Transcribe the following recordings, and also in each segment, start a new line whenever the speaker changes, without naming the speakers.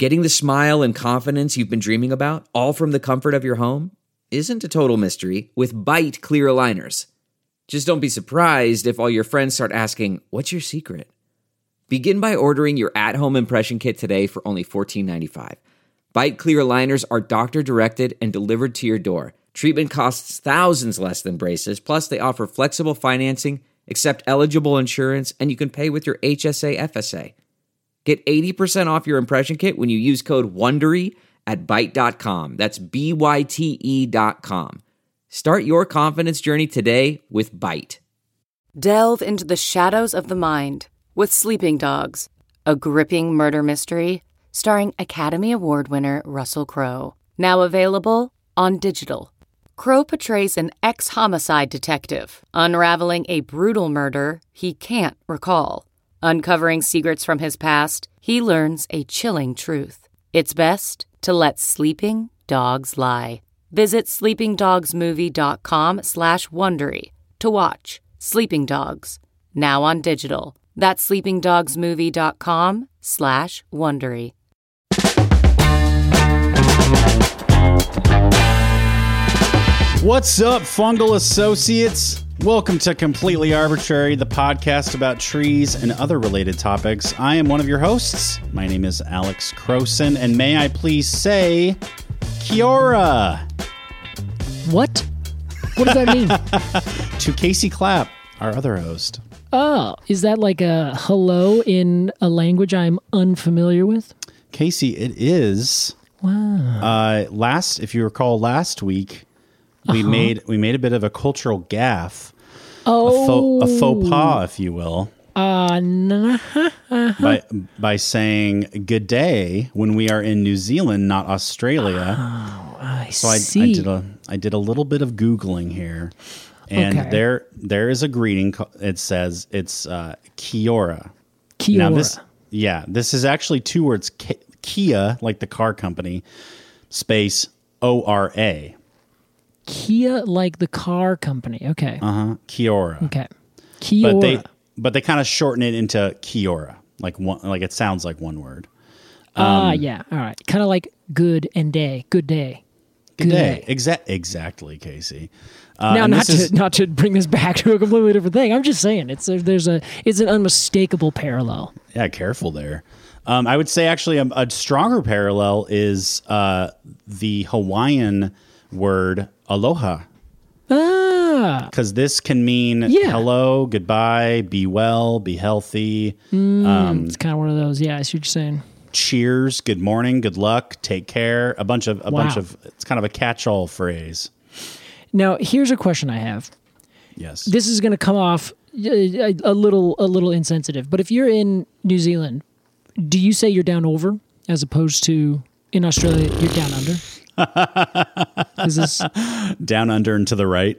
Getting the smile and confidence you've been dreaming about, all from the comfort of your home, isn't a total mystery with Byte clear aligners. Just don't be surprised if all your friends start asking, "What's your secret?" Begin by ordering your at-home impression kit today for only $14.95. Byte clear aligners are doctor-directed and delivered to your door. Treatment costs thousands less than braces, plus they offer flexible financing, accept eligible insurance, and you can pay with your HSA FSA. Get 80% off your impression kit when you use code WONDERY at Byte.com. That's BYTE.com. Start your confidence journey today with Byte.
Delve into the shadows of the mind with Sleeping Dogs, a gripping murder mystery starring Academy Award winner Russell Crowe. Now available on digital. Crowe portrays an ex-homicide detective unraveling a brutal murder he can't recall. Uncovering secrets from his past, he learns a chilling truth. It's best to let sleeping dogs lie. Visit sleepingdogsmovie.com/Wondery to watch Sleeping Dogs, now on digital. That's sleepingdogsmovie.com/Wondery.
What's up, fungal associates? Welcome to Completely Arbitrary, the podcast about trees and other related topics. I am one of your hosts. My name is Alex Croson, and may I please say, Kia ora.
What? What does that mean?
To Casey Clapp, our other host.
Oh, is that like a hello in a language I'm unfamiliar with?
Casey, it is.
Wow.
If you recall, last week we made a bit of a cultural gaffe.
Oh,
a faux pas, if you will. By saying good day when we are in New Zealand, not Australia.
Oh, I
see. I did a little bit of Googling here, and
okay.
there is a greeting. It says it's Kia ora.
Kia ora.
Now this is actually two words. Kia, like the car company, space O-R-A.
Kia, like the car company. Okay.
Kia ora.
Okay. Kia ora.
But they kind of shorten it into Kia ora, like it sounds like one word.
Yeah. All right. Kind of like good and day. Good day.
Good day. Exactly, Casey.
Now, not to bring this back to a completely different thing. I'm just saying it's an unmistakable parallel.
Yeah, careful there. I would say actually a stronger parallel is the Hawaiian word aloha. Because this can mean hello, goodbye, be well, be healthy.
It's kind of one of those. Yeah, I see what you're saying.
Cheers, good morning, good luck, take care. A bunch of. It's kind of a catch-all phrase.
Now, here's a question I have.
Yes.
This is going to come off a little insensitive, but if you're in New Zealand, do you say you're down over as opposed to in Australia you're down under? Is this
down under and to the right?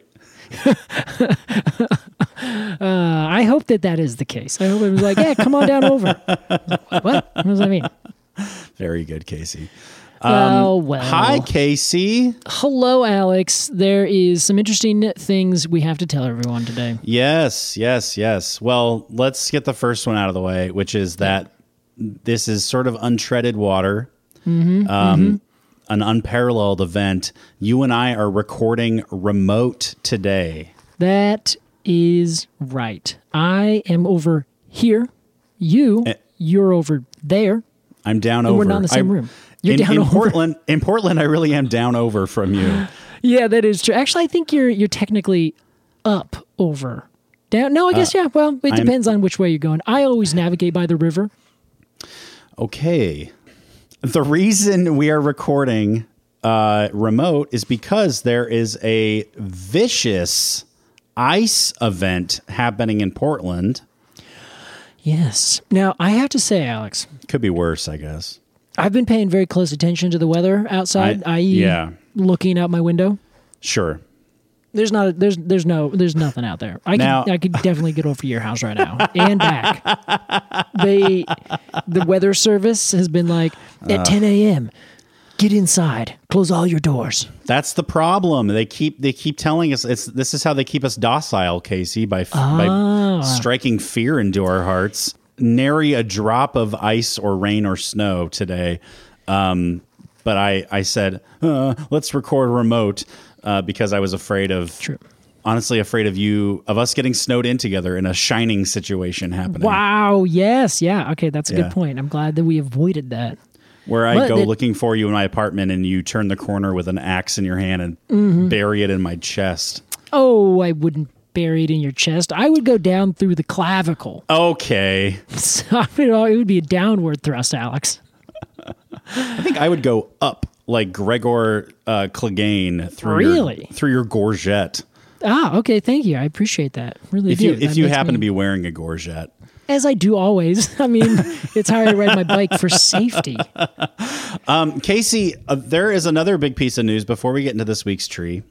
I hope that is the case. I hope it was like, yeah, come on down over. What does that mean?
Very good, Casey.
Well.
Hi, Casey.
Hello, Alex. There is some interesting things we have to tell everyone today.
Yes. Well, let's get the first one out of the way, which is that this is sort of untreaded water. An unparalleled event. You and I are recording remote today.
That is right. I am over here. You're over there.
I'm down
and
over.
We're not in the same room. You're down over.
In Portland, I really am down over from you.
Yeah, that is true. Actually, I think you're technically up over. Down? No, I guess, yeah. Well, it depends on which way you're going. I always navigate by the river.
Okay. The reason we are recording remote is because there is a vicious ice event happening in Portland.
Yes. Now, I have to say, Alex.
Could be worse, I guess.
I've been paying very close attention to the weather outside, i.e. looking out my window.
Sure.
There's nothing out there. I could definitely get over to your house right now and back. The weather service has been like, at 10 a.m., get inside, close all your doors.
That's the problem. They keep telling us this is how they keep us docile, Casey, by striking fear into our hearts. Nary a drop of ice or rain or snow today. But I said, let's record remote because I was afraid of, honestly, afraid of us getting snowed in together in a Shining situation happening.
Wow. Yes. Yeah. Okay. That's a good point. I'm glad that we avoided that.
Where I go looking for you in my apartment and you turn the corner with an axe in your hand and bury it in my chest.
Oh, I wouldn't bury it in your chest. I would go down through the clavicle.
Okay.
So, it would be a downward thrust, Alex.
I think I would go up like Gregor Clegane through your gorget.
Ah, okay. Thank you. I apprate that. Really do.
If you happen to be wearing a gorget.
As I do always. I mean, it's how I ride my bike for safety.
Casey, there is another big piece of news before we get into this week's tree.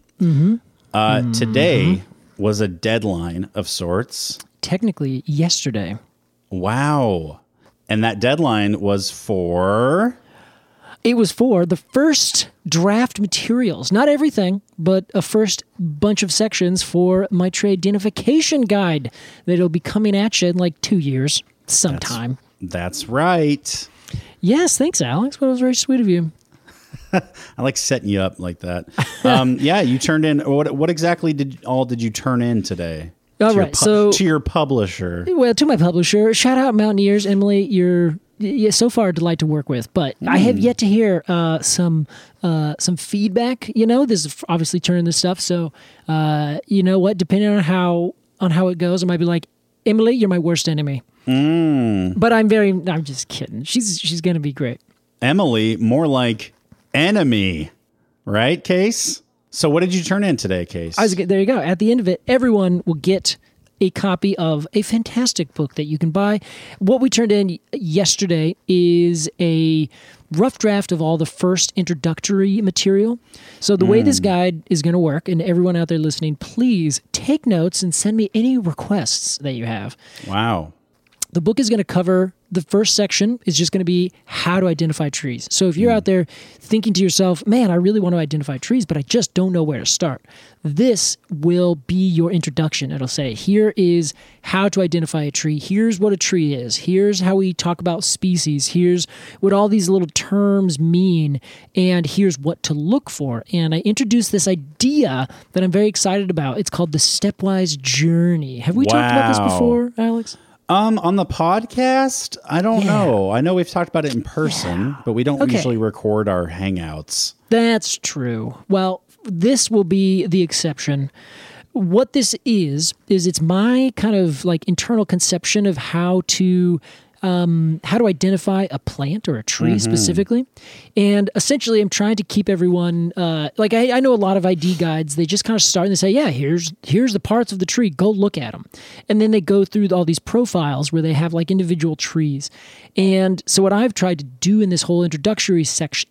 Today was a deadline of sorts.
Technically, yesterday.
Wow. And that deadline was for...
It was for the first draft materials. Not everything, but a first bunch of sections for my trade identification guide that'll be coming at you in like 2 years sometime.
That's right.
Yes, thanks, Alex. Well, that was very sweet of you.
I like setting you up like that. Yeah, you turned in... What exactly did you turn in today?
All right, so...
To your publisher.
Well, to my publisher. Shout out Mountaineers. Emily, you're so far a delight to work with, but I have yet to hear some feedback. This is obviously turning this stuff. So, you know what? Depending on how it goes, I might be like, Emily, you're my worst enemy. But I'm just kidding. She's going to be great.
Emily, more like enemy, right, Case? So what did you turn in today, Case?
There you go. At the end of it, everyone will get a copy of a fantastic book that you can buy. What we turned in yesterday is a rough draft of all the first introductory material. So the way this guide is going to work, and everyone out there listening, please take notes and send me any requests that you have.
Wow.
The book is going to cover, the first section is just going to be how to identify trees. So if you're out there thinking to yourself, man, I really want to identify trees, but I just don't know where to start, this will be your introduction. It'll say, here is how to identify a tree. Here's what a tree is. Here's how we talk about species. Here's what all these little terms mean. And here's what to look for. And I introduced this idea that I'm very excited about. It's called the Stepwise Journey. Have we talked about this before, Alex?
On the podcast, I don't know. I know we've talked about it in person, but we don't usually record our hangouts.
That's true. Well, this will be the exception. What this is it's my kind of like internal conception of how to identify a plant or a tree specifically. And essentially, I'm trying to keep everyone, I know a lot of ID guides, they just kind of start and they say, yeah, here's the parts of the tree, go look at them. And then they go through all these profiles where they have like individual trees. And so what I've tried to do in this whole introductory section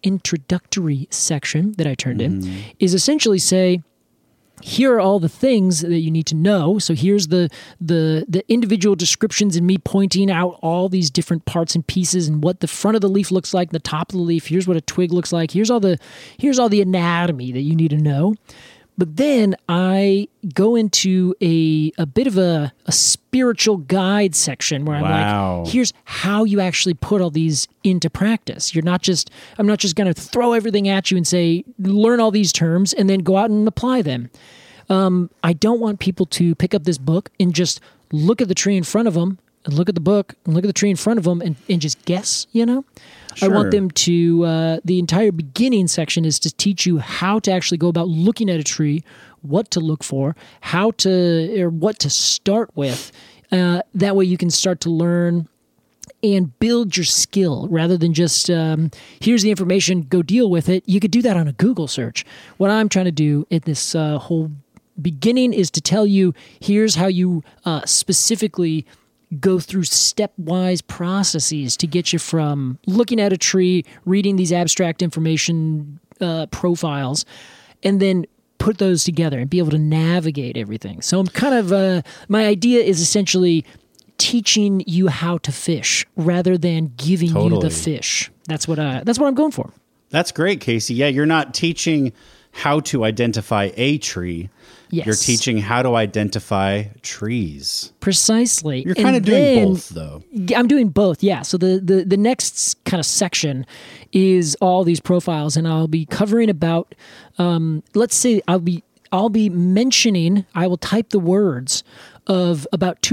that I turned in is essentially say, here are all the things that you need to know. So here's the individual descriptions and me pointing out all these different parts and pieces and what the front of the leaf looks like, the top of the leaf. Here's what a twig looks like. Here's all the anatomy that you need to know. But then I go into a bit of a spiritual guide section where I'm like, here's how you actually put all these into practice. I'm not just going to throw everything at you and say, learn all these terms and then go out and apply them. I don't want people to pick up this book and just look at the tree in front of them and look at the book and look at the tree in front of them and just guess, Sure. I want them to, the entire beginning section is to teach you how to actually go about looking at a tree, what to look for, what to start with. That way you can start to learn and build your skill rather than just, here's the information, go deal with it. You could do that on a Google search. What I'm trying to do in this whole beginning is to tell you, here's how you specifically go through stepwise processes to get you from looking at a tree, reading these abstract information profiles, and then put those together and be able to navigate everything. So I'm kind of, my idea is essentially teaching you how to fish rather than giving you the fish. That's what I'm going for.
That's great, Casey. Yeah, you're not teaching how to identify a tree.
Yes.
You're teaching how to identify trees.
Precisely.
You're kind of doing both, though.
I'm doing both, yeah. So the next kind of section is all these profiles, and I'll be covering about, let's say I'll be mentioning, I will type the words of about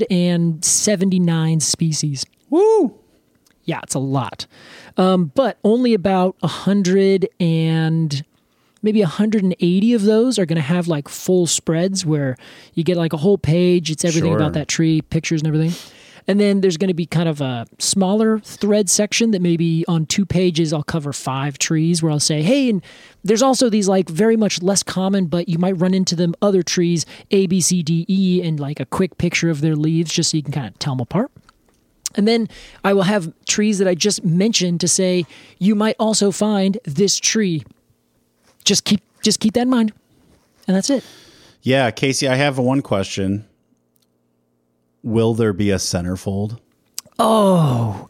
279 species.
Woo!
Yeah, it's a lot. But only about 100 and maybe 180 of those are going to have like full spreads where you get like a whole page. It's everything
Sure.
about that tree, pictures and everything. And then there's going to be kind of a smaller thread section that maybe on 2 pages I'll cover 5 trees where I'll say, hey, and there's also these like very much less common, but you might run into them other trees, A, B, C, D, E, and like a quick picture of their leaves just so you can kind of tell them apart. And then I will have trees that I just mentioned to say, you might also find this tree. Just keep that in mind. And that's it.
Yeah, Casey, I have one question. Will there be a centerfold?
Oh,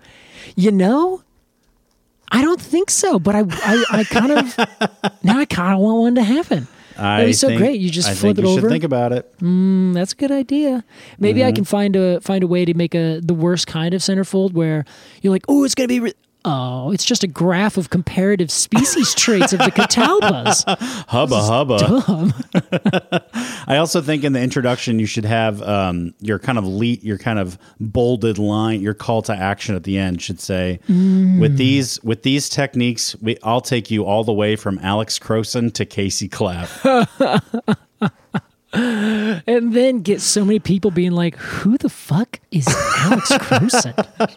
I don't think so, but I kind of want one to happen. That'd be so great. You just flip it over.
You should think about it.
That's a good idea. Maybe I can find a way to make the worst kind of centerfold where you're like, oh, it's going to be... Oh, it's just a graph of comparative species traits of the catalpas.
Hubba.
Dumb.
I also think in the introduction you should have your kind of bolded line, your call to action at the end should say, with these techniques, I'll take you all the way from Alex Croson to Casey Clapp.
And then get so many people being like, who the fuck is Alex Croson?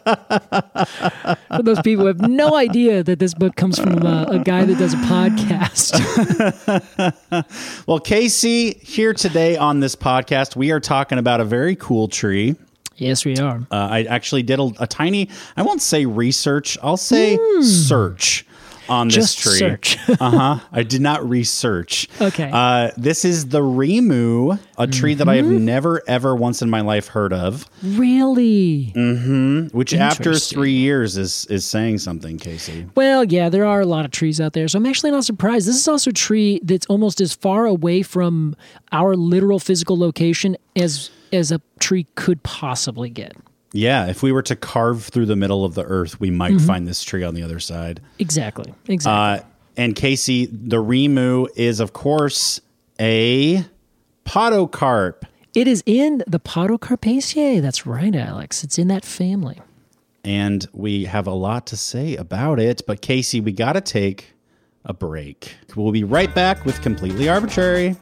Those people have no idea that this book comes from a guy that does a podcast.
Well, Casey, here today on this podcast, we are talking about a very cool tree.
Yes, we are.
I actually did a tiny, I won't say research, I'll say search on this
Just
tree.
search.
I did not research.
Okay.
This is the Rimu, a tree that I have never, ever once in my life heard of.
Really?
Which after
Interesting.
3 years is saying something, Casey.
Well, yeah, there are a lot of trees out there. So I'm actually not surprised. This is also a tree that's almost as far away from our literal physical location as a tree could possibly get.
Yeah, if we were to carve through the middle of the earth, we might find this tree on the other side.
Exactly.
And Casey, the Rimu is, of course, a podocarp.
It is in the Podocarpaceae. That's right, Alex. It's in that family.
And we have a lot to say about it. But Casey, we got to take a break. We'll be right back with Completely Arbitrary.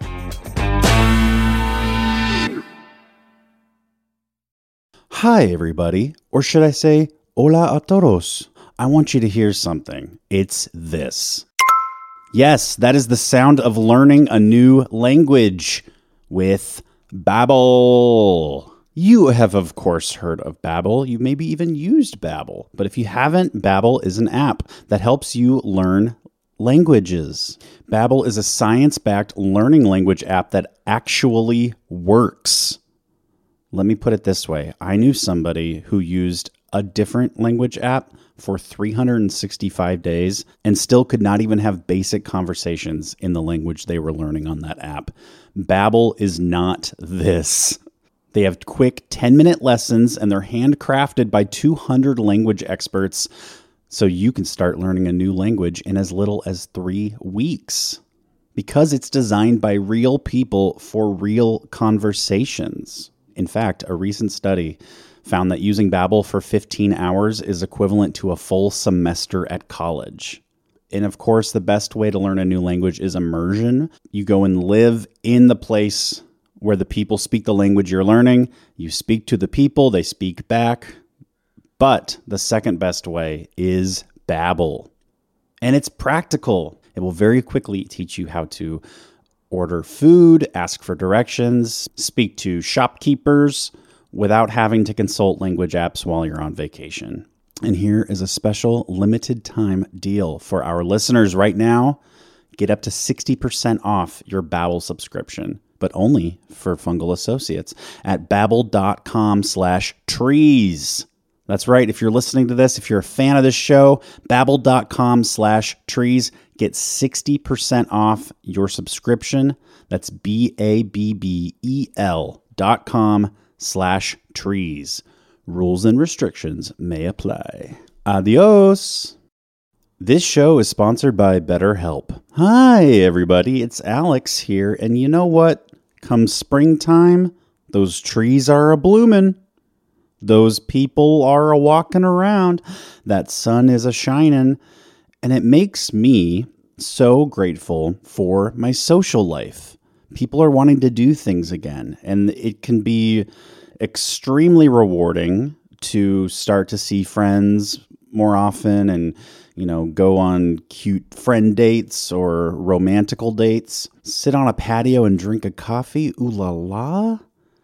Hi, everybody. Or should I say, hola a todos. I want you to hear something. It's this. Yes, that is the sound of learning a new language with Babbel. You have, of course, heard of Babbel. You maybe even used Babbel. But if you haven't, Babbel is an app that helps you learn languages. Babbel is a science-backed learning language app that actually works. Let me put it this way. I knew somebody who used a different language app for 365 days and still could not even have basic conversations in the language they were learning on that app. Babbel is not this. They have quick 10-minute lessons and they're handcrafted by 200 language experts so you can start learning a new language in as little as 3 weeks. Because it's designed by real people for real conversations. In fact, a recent study found that using Babbel for 15 hours is equivalent to a full semester at college. And of course, the best way to learn a new language is immersion. You go and live in the place where the people speak the language you're learning. You speak to the people, they speak back. But the second best way is Babbel. And it's practical. It will very quickly teach you how to order food, ask for directions, speak to shopkeepers without having to consult language apps while you're on vacation. And here is a special limited time deal for our listeners right now. Get up to 60% off your Babbel subscription, but only for Fungal Associates at babbel.com/trees. That's right. If you're listening to this, if you're a fan of this show, babbel.com/trees, get 60% off your subscription. That's BABBEL.com/trees. Rules and restrictions may apply. Adios. This show is sponsored by BetterHelp. Hi, everybody. It's Alex here. And you know what? Come springtime, those trees are a-bloomin'. Those people are a-walking around. That sun is a-shining. And it makes me so grateful for my social life. People are wanting to do things again. And it can be extremely rewarding to start to see friends more often and, you know, go on cute friend dates or romantical dates, sit on a patio and drink a coffee. Ooh la la.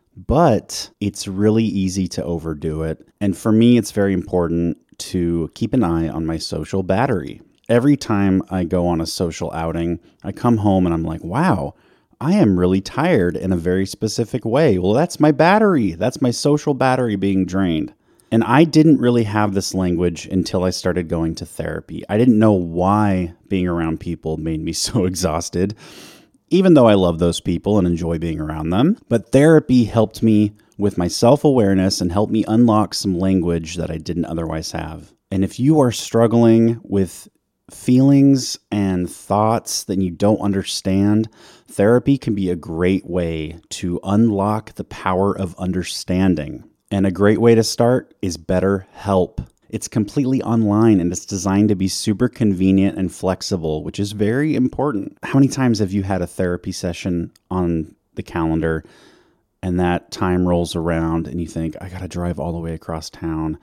But it's really easy to overdo it. And for me, it's very important to keep an eye on my social battery. Every time I go on a social outing, I come home and I'm like, wow, I am really tired in a very specific way. Well, that's my battery. That's my social battery being drained. And I didn't really have this language until I started going to therapy. I didn't know why being around people made me so exhausted, even though I love those people and enjoy being around them. But therapy helped me with my self-awareness and helped me unlock some language that I didn't otherwise have. And if you are struggling with feelings and thoughts that you don't understand, therapy can be a great way to unlock the power of understanding. And a great way to start is BetterHelp. It's completely online and it's designed to be super convenient and flexible, which is very important. How many times have you had a therapy session on the calendar and that time rolls around and you think, I got to drive all the way across town.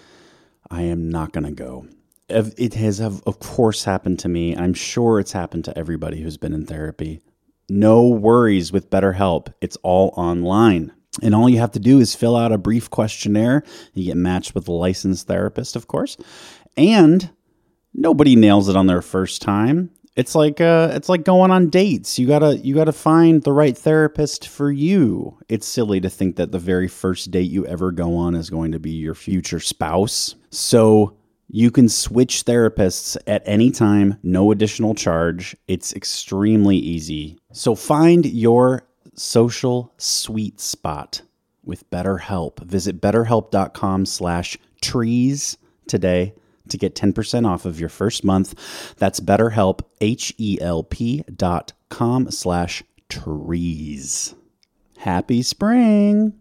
I am not going to go. It has, of course, happened to me. I'm sure it's happened to everybody who's been in therapy. No worries with BetterHelp. It's all online. And all you have to do is fill out a brief questionnaire. You get matched with a licensed therapist, of course. And nobody nails it on their first time. It's like going on dates. You gotta find the right therapist for you. It's silly to think that the very first date you ever go on is going to be your future spouse. So you can switch therapists at any time, no additional charge. It's extremely easy. So find your social sweet spot with BetterHelp. Visit betterhelp.com/trees today to get 10% off of your first month. That's BetterHelp, HELP.com/trees. Happy spring.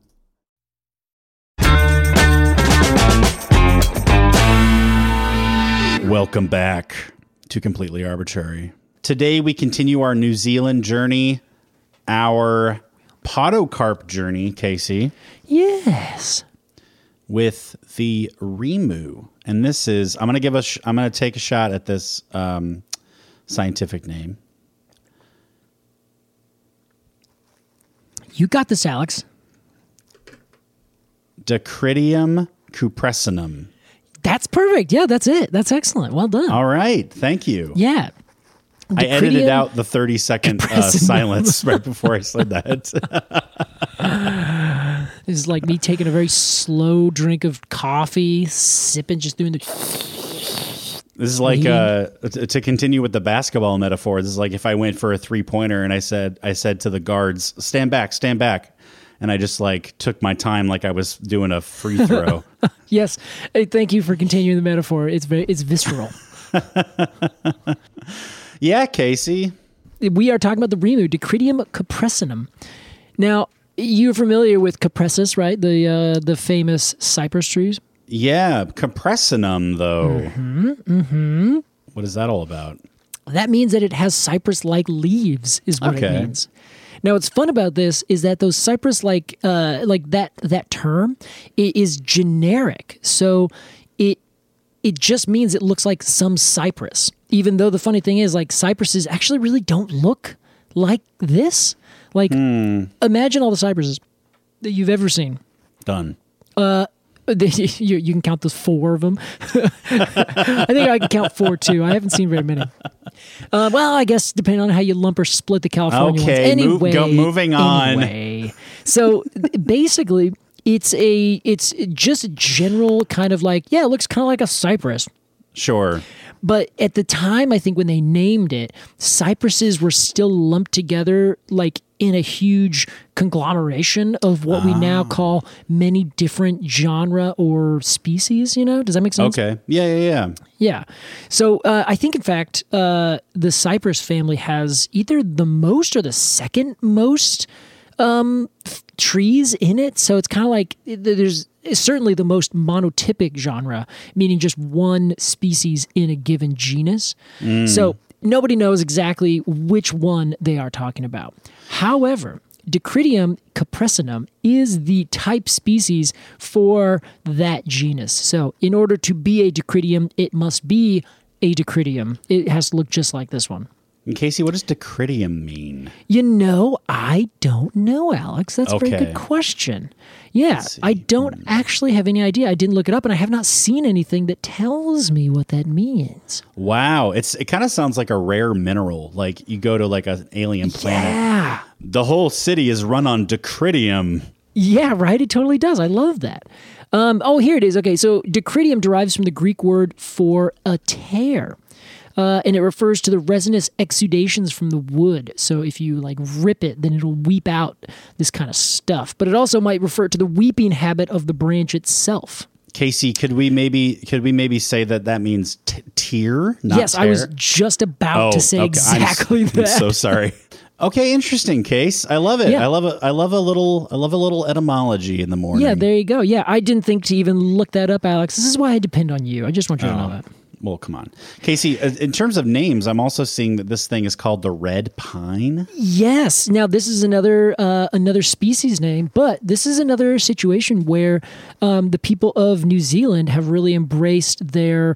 Welcome back to Completely Arbitrary. Today we continue our New Zealand journey, our podocarp journey, Casey.
Yes.
With the Remu. And this is, I'm going to take a shot at this scientific name.
You got this, Alex.
Dacrydium cupressinum.
That's perfect. Yeah, that's it. That's excellent. Well done.
All right. Thank you.
Yeah.
I edited out the 30-second silence right before I said that.
This is like me taking a very slow drink of coffee, sipping, just doing the...
This is like, to continue with the basketball metaphor, this is like if I went for a three-pointer and I said to the guards, stand back. And I just like took my time like I was doing a free throw.
Yes. Hey, thank you for continuing the metaphor. It's visceral.
Yeah, Casey.
We are talking about the Remu, Dacrydium cupressinum. Now, you're familiar with cupressus, right? The famous cypress trees.
Yeah, cupressinum, though. Mm-hmm. What is that all about?
That means that it has cypress-like leaves, is what it means. Now, what's fun about this is that those cypress-like, that term is generic. So it just means it looks like some cypress. Even though the funny thing is, like, cypresses actually really don't look like this. Like, imagine all the cypresses that you've ever seen.
Done.
You can count those 4 of them. I think I can count 4 too. I haven't seen very many. Well, I guess depending on how you lump or split the California ones. Anyway,
moving on.
So basically, It's just a general kind of like, yeah, it looks kind of like a cypress.
Sure.
But at the time, I think when they named it, cypresses were still lumped together like in a huge conglomeration of what we now call many different genre or species, Does that make sense?
Okay. Yeah.
Yeah. So I think, in fact, the cypress family has either the most or the second most trees in it. So it's kind of like it's certainly the most monotypic genre, meaning just one species in a given genus. So nobody knows exactly which one they are talking about. However, Dacrydium capresinum is the type species for that genus. So in order to be a Dacrydium, it must be a Dacrydium. It has to look just like this one.
And Casey, what does Dacrydium mean?
I don't know, Alex. That's a very good question. Yeah, I don't actually have any idea. I didn't look it up, and I have not seen anything that tells me what that means.
Wow. It kind of sounds like a rare mineral. Like you go to like an alien planet.
Yeah.
The whole city is run on Dacrydium.
Yeah, right? It totally does. I love that. Here it is. Okay, so Dacrydium derives from the Greek word for a tear. And it refers to the resinous exudations from the wood. So if you like rip it, then it'll weep out this kind of stuff. But it also might refer to the weeping habit of the branch itself.
Casey, could we maybe say that means tear? Not
yes,
tear?
I was just about to say exactly that.
I'm so sorry. Okay, interesting, Case. I love it.
Yeah.
I love a little etymology in the morning.
Yeah, there you go. Yeah, I didn't think to even look that up, Alex. This is why I depend on you. I just want you to know that.
Well, come on. Casey, in terms of names, I'm also seeing that this thing is called the red pine.
Yes. Now, this is another species name, but this is another situation where the people of New Zealand have really embraced their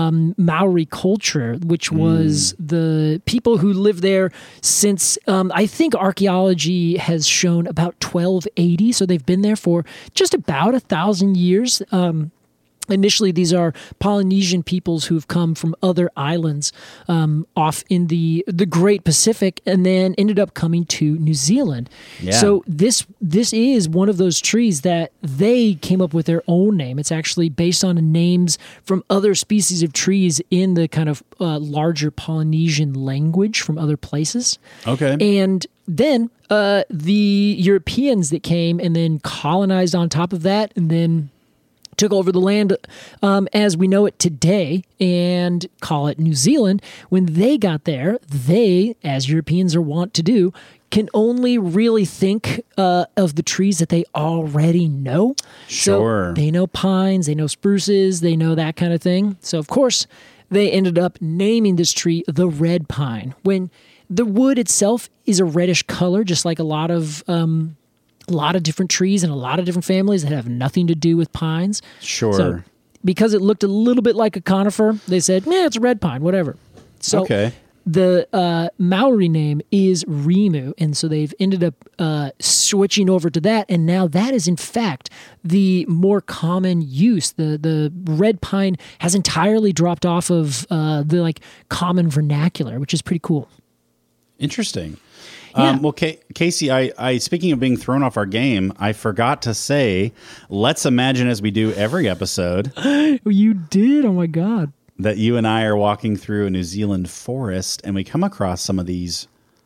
Maori culture, which was the people who lived there since, I think archaeology has shown about 1280. So they've been there for just about 1,000 years. Initially, these are Polynesian peoples who've come from other islands off in the Great Pacific and then ended up coming to New Zealand. Yeah. So this is one of those trees that they came up with their own name. It's actually based on names from other species of trees in the kind of larger Polynesian language from other places.
Okay.
And then the Europeans that came and then colonized on top of that and then took over the land as we know it today and call it New Zealand. When they got there, they, as Europeans are wont to do, can only really think of the trees that they already know.
Sure.
So they know pines, they know spruces, they know that kind of thing. So, of course, they ended up naming this tree the red pine, when the wood itself is a reddish color, just like a lot of different trees and a lot of different families that have nothing to do with pines.
Sure.
So, because it looked a little bit like a conifer, they said, it's a red pine, whatever. So the Maori name is Rimu, and so they've ended up switching over to that, and now that is in fact the more common use. The red pine has entirely dropped off of the like common vernacular, which is pretty cool.
Interesting.
Yeah.
Well, Casey, I speaking of being thrown off our game, I forgot to say, let's imagine, as we do every episode.
You did? Oh, my God.
That you and I are walking through a New Zealand forest and we come across some of these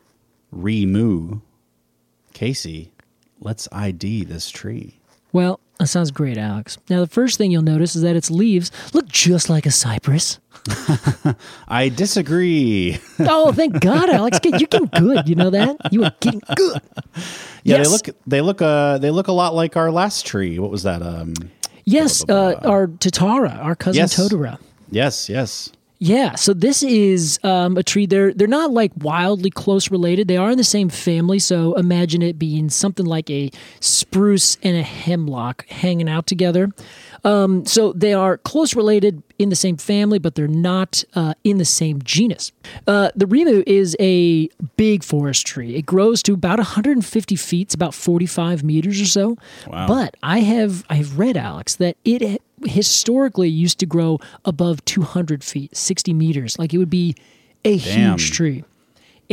Rimu. Casey, let's ID this tree.
Well, that sounds great, Alex. Now, the first thing you'll notice is that its leaves look just like a cypress.
I disagree.
Oh, thank God, Alex. You're getting good. You know that? You are getting good.
Yeah,
yes.
they look a lot like our last tree. What was that?
Yes, our Tatara, our cousin Totara.
Yes.
Yeah, so this is a tree. They're not like wildly close related. They are in the same family, so imagine it being something like a spruce and a hemlock hanging out together. So they are close related in the same family, but they're not in the same genus. The Rimu is a big forest tree. It grows to about 150 feet, it's about 45 meters or so.
Wow.
But I've read, Alex, that it historically used to grow above 200 feet, 60 meters. Like it would be a huge tree.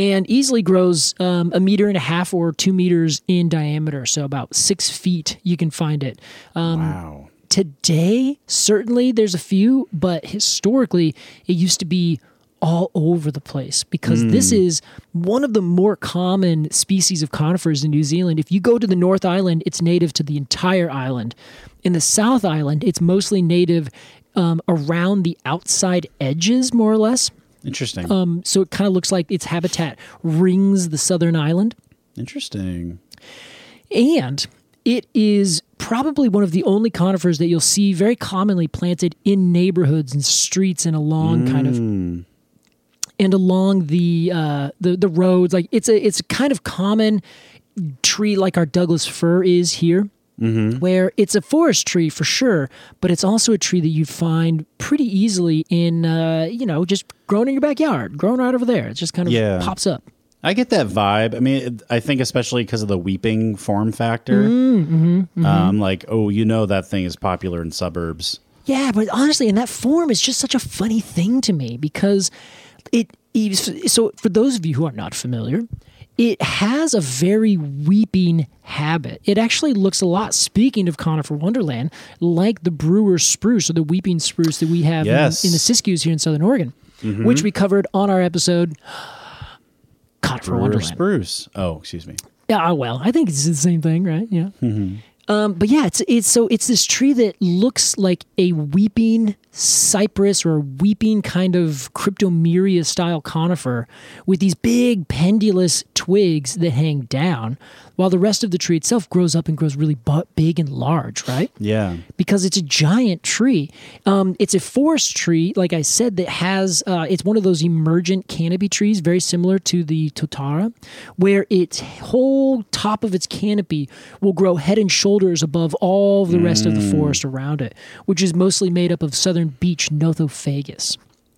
and easily grows 1.5 meters or 2 meters in diameter. So about 6 feet, you can find it.
Wow.
Today, certainly there's a few, but historically, it used to be all over the place because this is one of the more common species of conifers in New Zealand. If you go to the North Island, it's native to the entire island. In the South Island, it's mostly native around the outside edges, more or less.
Interesting.
So it kind of looks like its habitat rings the southern island.
Interesting.
And it is probably one of the only conifers that you'll see very commonly planted in neighborhoods and streets and along kind of and along the roads. Like it's a kind of common tree like our Douglas fir is here. Where it's a forest tree for sure, but it's also a tree that you find pretty easily in, just growing in your backyard, growing right over there. It just kind of pops up.
I get that vibe. I mean, I think especially because of the weeping form factor. Like, that thing is popular in suburbs.
Yeah, but honestly, and that form is just such a funny thing to me because so for those of you who are not familiar, it has a very weeping habit. It actually looks a lot, speaking of conifer wonderland, like the brewer spruce or the weeping spruce that we have in the Siskiyous here in Southern Oregon, which we covered on our episode Conifer
Brewer
Wonderland.
spruce. Oh, excuse me.
Yeah, well, I think it's the same thing, right? Yeah. But yeah, it's this tree that looks like a weeping cypress or a weeping kind of cryptomeria style conifer with these big pendulous twigs that hang down, while the rest of the tree itself grows up and grows really big and large, right?
Yeah.
Because it's a giant tree. It's a forest tree, like I said, that has, it's one of those emergent canopy trees, very similar to the totara, where its whole top of its canopy will grow head and shoulders above all the rest of the forest around it, which is mostly made up of southern beech Nothofagus.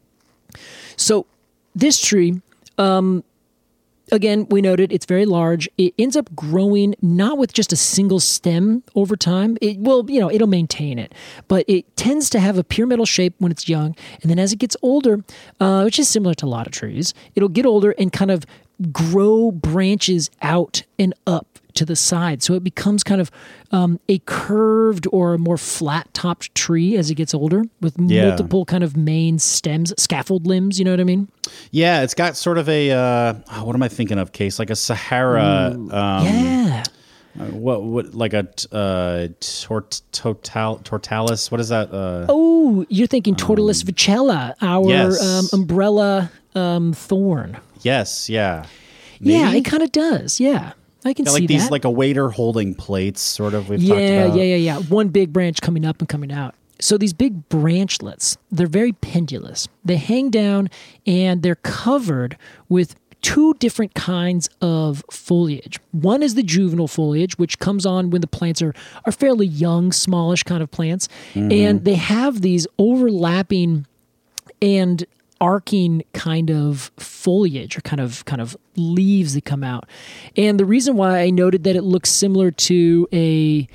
So this tree, again, we noted it's very large. It ends up growing not with just a single stem over time. It will, it'll maintain it, but it tends to have a pyramidal shape when it's young. And then as it gets older, which is similar to a lot of trees, it'll get older and kind of grow branches out and up to the side. So it becomes kind of a curved or a more flat-topped tree as it gets older with multiple kind of main stems, scaffold limbs, you know what I mean?
Yeah, it's got sort of a, what am I thinking of, Case? Like a Sahara. What like a tortalis? What is that?
You're thinking Tortalis vicella, our umbrella thorn.
Yes, yeah.
Maybe? Yeah, it kind of does, yeah. I can see
like these,
that.
like a waiter holding plates, sort of. We've talked about.
Yeah. One big branch coming up and coming out. So these big branchlets, they're very pendulous. They hang down and they're covered with two different kinds of foliage. One is the juvenile foliage, which comes on when the plants are fairly young, smallish kind of plants. And they have these overlapping and arcing kind of foliage or kind of leaves that come out. And the reason why I noted that it looks similar to a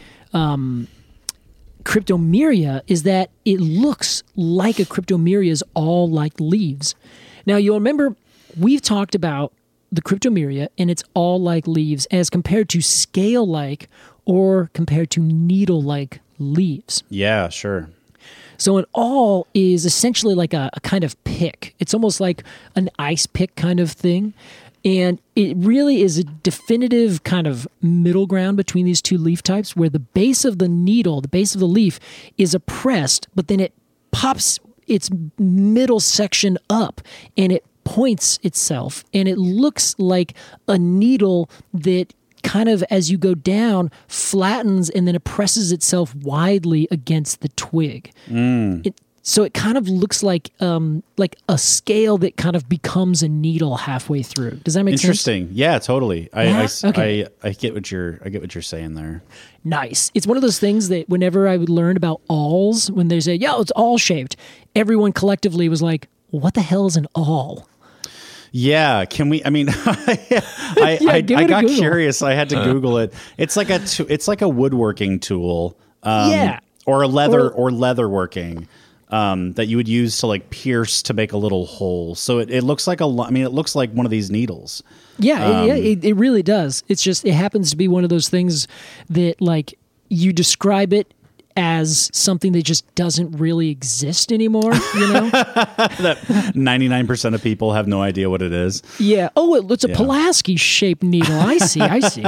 cryptomeria is that it looks like a cryptomeria's all like leaves. Now you'll remember we've talked about the cryptomeria and it's all like leaves as compared to scale-like or compared to needle-like leaves.
Yeah, sure.
So an awl is essentially like a kind of pick. It's almost like an ice pick kind of thing. And it really is a definitive kind of middle ground between these two leaf types where the base of the needle, the base of the leaf is oppressed, but then it pops its middle section up and it points itself. And it looks like a needle that kind of, as you go down, flattens and then it presses itself widely against the twig. So it kind of looks like a scale that kind of becomes a needle halfway through. Does that make sense?
Interesting. Yeah, totally.
Okay.
I get what you're saying there.
Nice. It's one of those things that whenever I would learn about awls, when they say, "Yo, it's awl shaped," everyone collectively was like, "What the hell is an awl?"
Yeah, can we? I mean, I got curious. I had to Google it. It's like a woodworking tool. Or leather working. that you would use to like pierce to make a little hole. So it looks like it looks like one of these needles.
Yeah, it really does. It's just, it happens to be one of those things that like you describe it as something that just doesn't really exist anymore, you know?
That 99% of people have no idea what it is.
Yeah. Oh, it's a Pulaski-shaped needle. I see.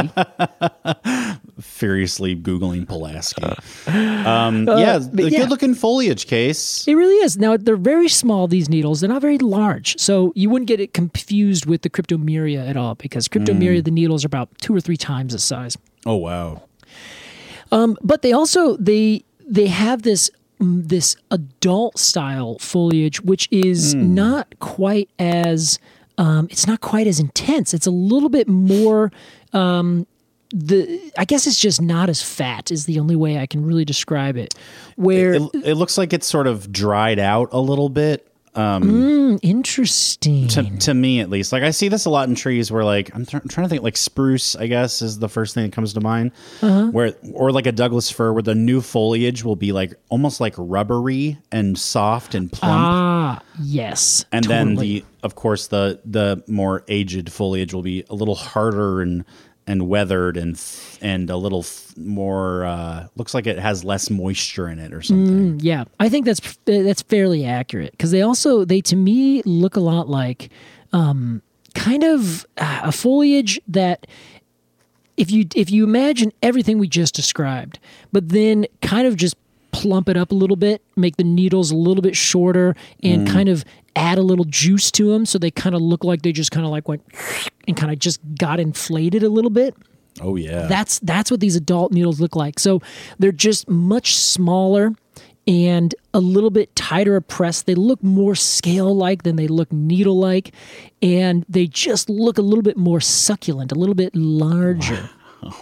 Furiously Googling Pulaski. Good-looking foliage, Case.
It really is. Now, they're very small, these needles. They're not very large. So you wouldn't get it confused with the Cryptomeria at all, because Cryptomeria, the needles are about 2 or 3 times the size.
Oh, wow.
But they also they have this adult style foliage, which is not quite as it's not quite as intense. It's a little bit more. I guess it's just not as fat is the only way I can really describe it. Where
it looks like it's sort of dried out a little bit.
Interesting.
To me, at least, like I see this a lot in trees where, like, I'm trying to think, like spruce, I guess, is the first thing that comes to mind. Or like a Douglas fir, where the new foliage will be like almost like rubbery and soft and plump.
Ah, yes.
And
totally.
then of course, the more aged foliage will be a little harder and weathered and a little more looks like it has less moisture in it or something.
Yeah, I think that's fairly accurate, because they to me look a lot like kind of a foliage that if you imagine everything we just described, but then kind of just plump it up a little bit, make the needles a little bit shorter, and kind of add a little juice to them so they kind of look like they just kind of like went and kind of just got inflated a little bit.
Oh yeah.
That's what these adult needles look like. So they're just much smaller and a little bit tighter pressed. They look more scale-like than they look needle-like, and they just look a little bit more succulent, a little bit larger.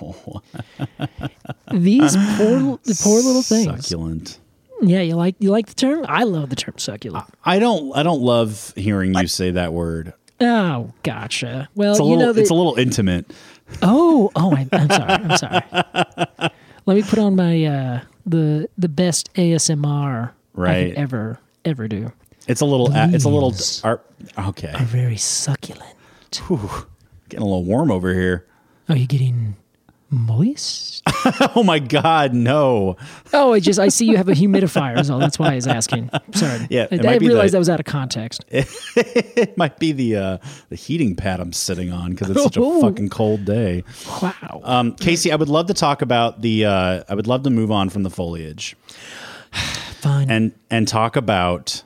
These poor little things.
Succulent.
Yeah, you like the term? I love the term succulent.
I don't love hearing you say that word.
Oh, gotcha. Well,
it's a little intimate.
I'm sorry. Let me put on my the best ASMR I can ever do.
It's a little. Okay.
Are very succulent.
Whew, getting a little warm over here.
Are you getting moist?
Oh my God, no.
Oh, I see you have a humidifier, so that's why I was asking. Sorry.
Yeah,
I realized that was out of context.
It might be the heating pad I'm sitting on because it's such a fucking cold day.
Wow.
Casey, I would love to talk about I would love to move on from the foliage.
Fine.
And talk about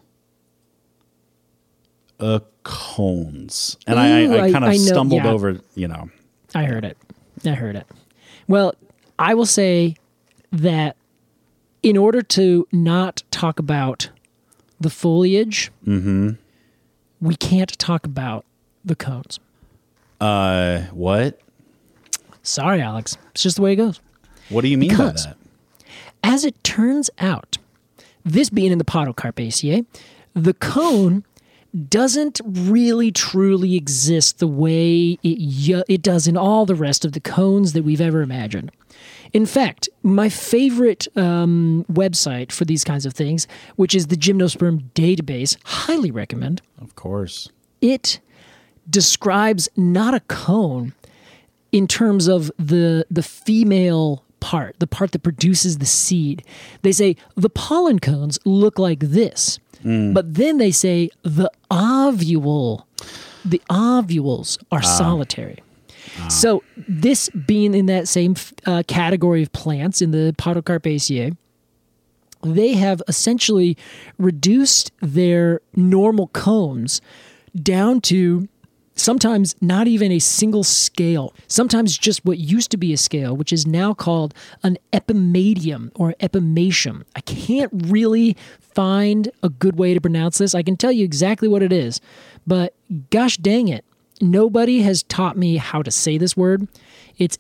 cones. And I kind of stumbled over,
I heard it. Well, I will say that in order to not talk about the foliage, we can't talk about the cones.
What?
Sorry, Alex. It's just the way it goes.
What do you mean by that?
As it turns out, this being in the Podocarpaceae, the cone doesn't really truly exist the way it does in all the rest of the cones that we've ever imagined. In fact, my favorite website for these kinds of things, which is the Gymnosperm Database, highly recommend.
Of course.
It describes not a cone in terms of the female part, the part that produces the seed. They say the pollen cones look like this. But then they say the ovules are solitary. So this being in that same category of plants in the Podocarpaceae, they have essentially reduced their normal cones down to sometimes not even a single scale, sometimes just what used to be a scale, which is now called an epimedium or epimatium. I can't really find a good way to pronounce this. I can tell you exactly what it is, but gosh dang it, nobody has taught me how to say this word. It's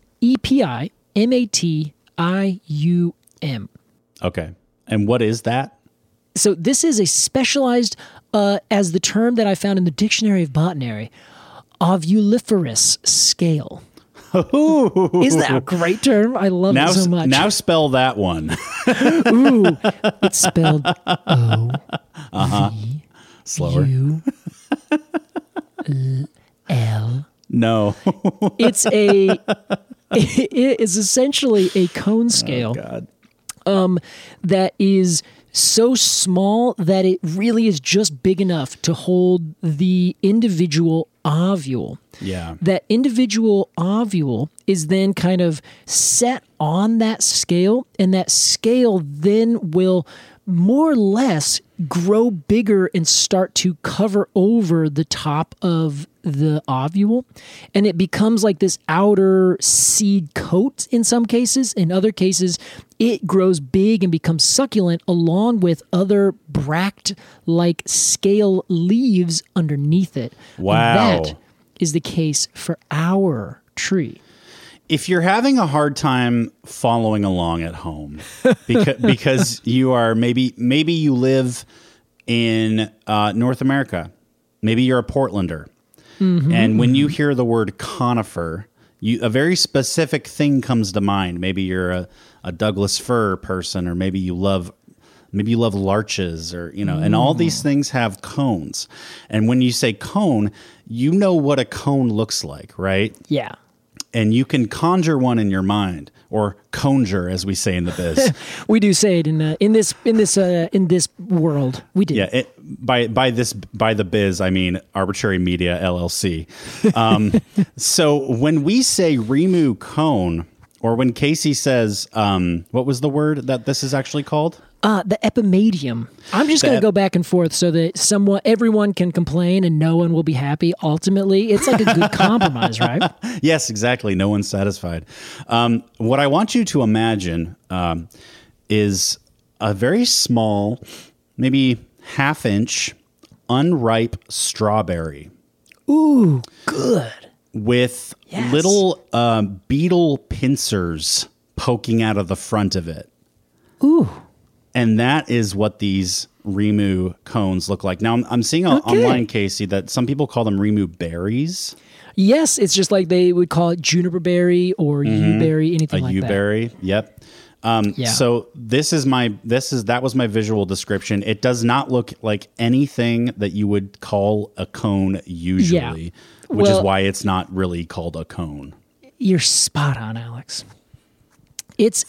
EPIMATIUM.
Okay. And what is that?
So this is a specialized, as the term that I found in the Dictionary of Botany, ovuliferous scale. Isn't that a great term? I love it so much.
Now spell that one.
Ooh, it's spelled
Slower.
O-U-L.
No.
It is essentially a cone scale.
God.
That is so small that it really is just big enough to hold the individual ovule.
Yeah.
That individual ovule is then kind of set on that scale, and that scale then will more or less grow bigger and start to cover over the top of the ovule, and it becomes like this outer seed coat in some cases. In other cases, it grows big and becomes succulent along with other bract-like scale leaves underneath it.
Wow.
And that is the case for our tree.
If you're having a hard time following along at home because you are maybe you live in North America, maybe you're a Portlander, and when you hear the word conifer, a very specific thing comes to mind. Maybe you're a Douglas fir person, or maybe you love larches, or and all these things have cones. And when you say cone, you know what a cone looks like, right?
Yeah.
And you can conjure one in your mind, or conjure, as we say in the biz.
We do say it in this world. We do.
Yeah, by the biz, I mean Arbitrary Media LLC. So when we say Rimu cone, or when Casey says, what was the word that this is actually called?
The epimedium. I'm just going to go back and forth so that everyone can complain and no one will be happy. Ultimately, it's like a good compromise, right?
Yes, exactly. No one's satisfied. What I want you to imagine is a very small, maybe half-inch, unripe strawberry.
Ooh, good.
With little beetle pincers poking out of the front of it.
Ooh.
And that is what these Rimu cones look like. Now, I'm seeing online, Casey, that some people call them Rimu berries.
Yes, it's just like they would call it juniper berry or yew-berry, anything like that. A
yew-berry, yep. So that was my visual description. It does not look like anything that you would call a cone usually, which is why it's not really called a cone.
You're spot on, Alex. It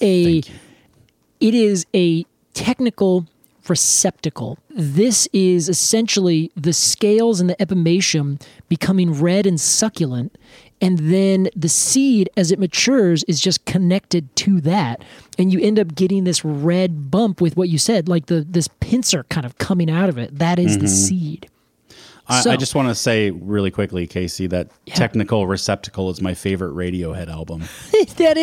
is a technical receptacle. This is essentially the scales and the epimecium becoming red and succulent, and then the seed, as it matures, is just connected to that, and you end up getting this red bump with what you said, like this pincer kind of coming out of it. That is the seed.
I just want to say really quickly, Casey, that Technical Receptacle is my favorite Radiohead album.
That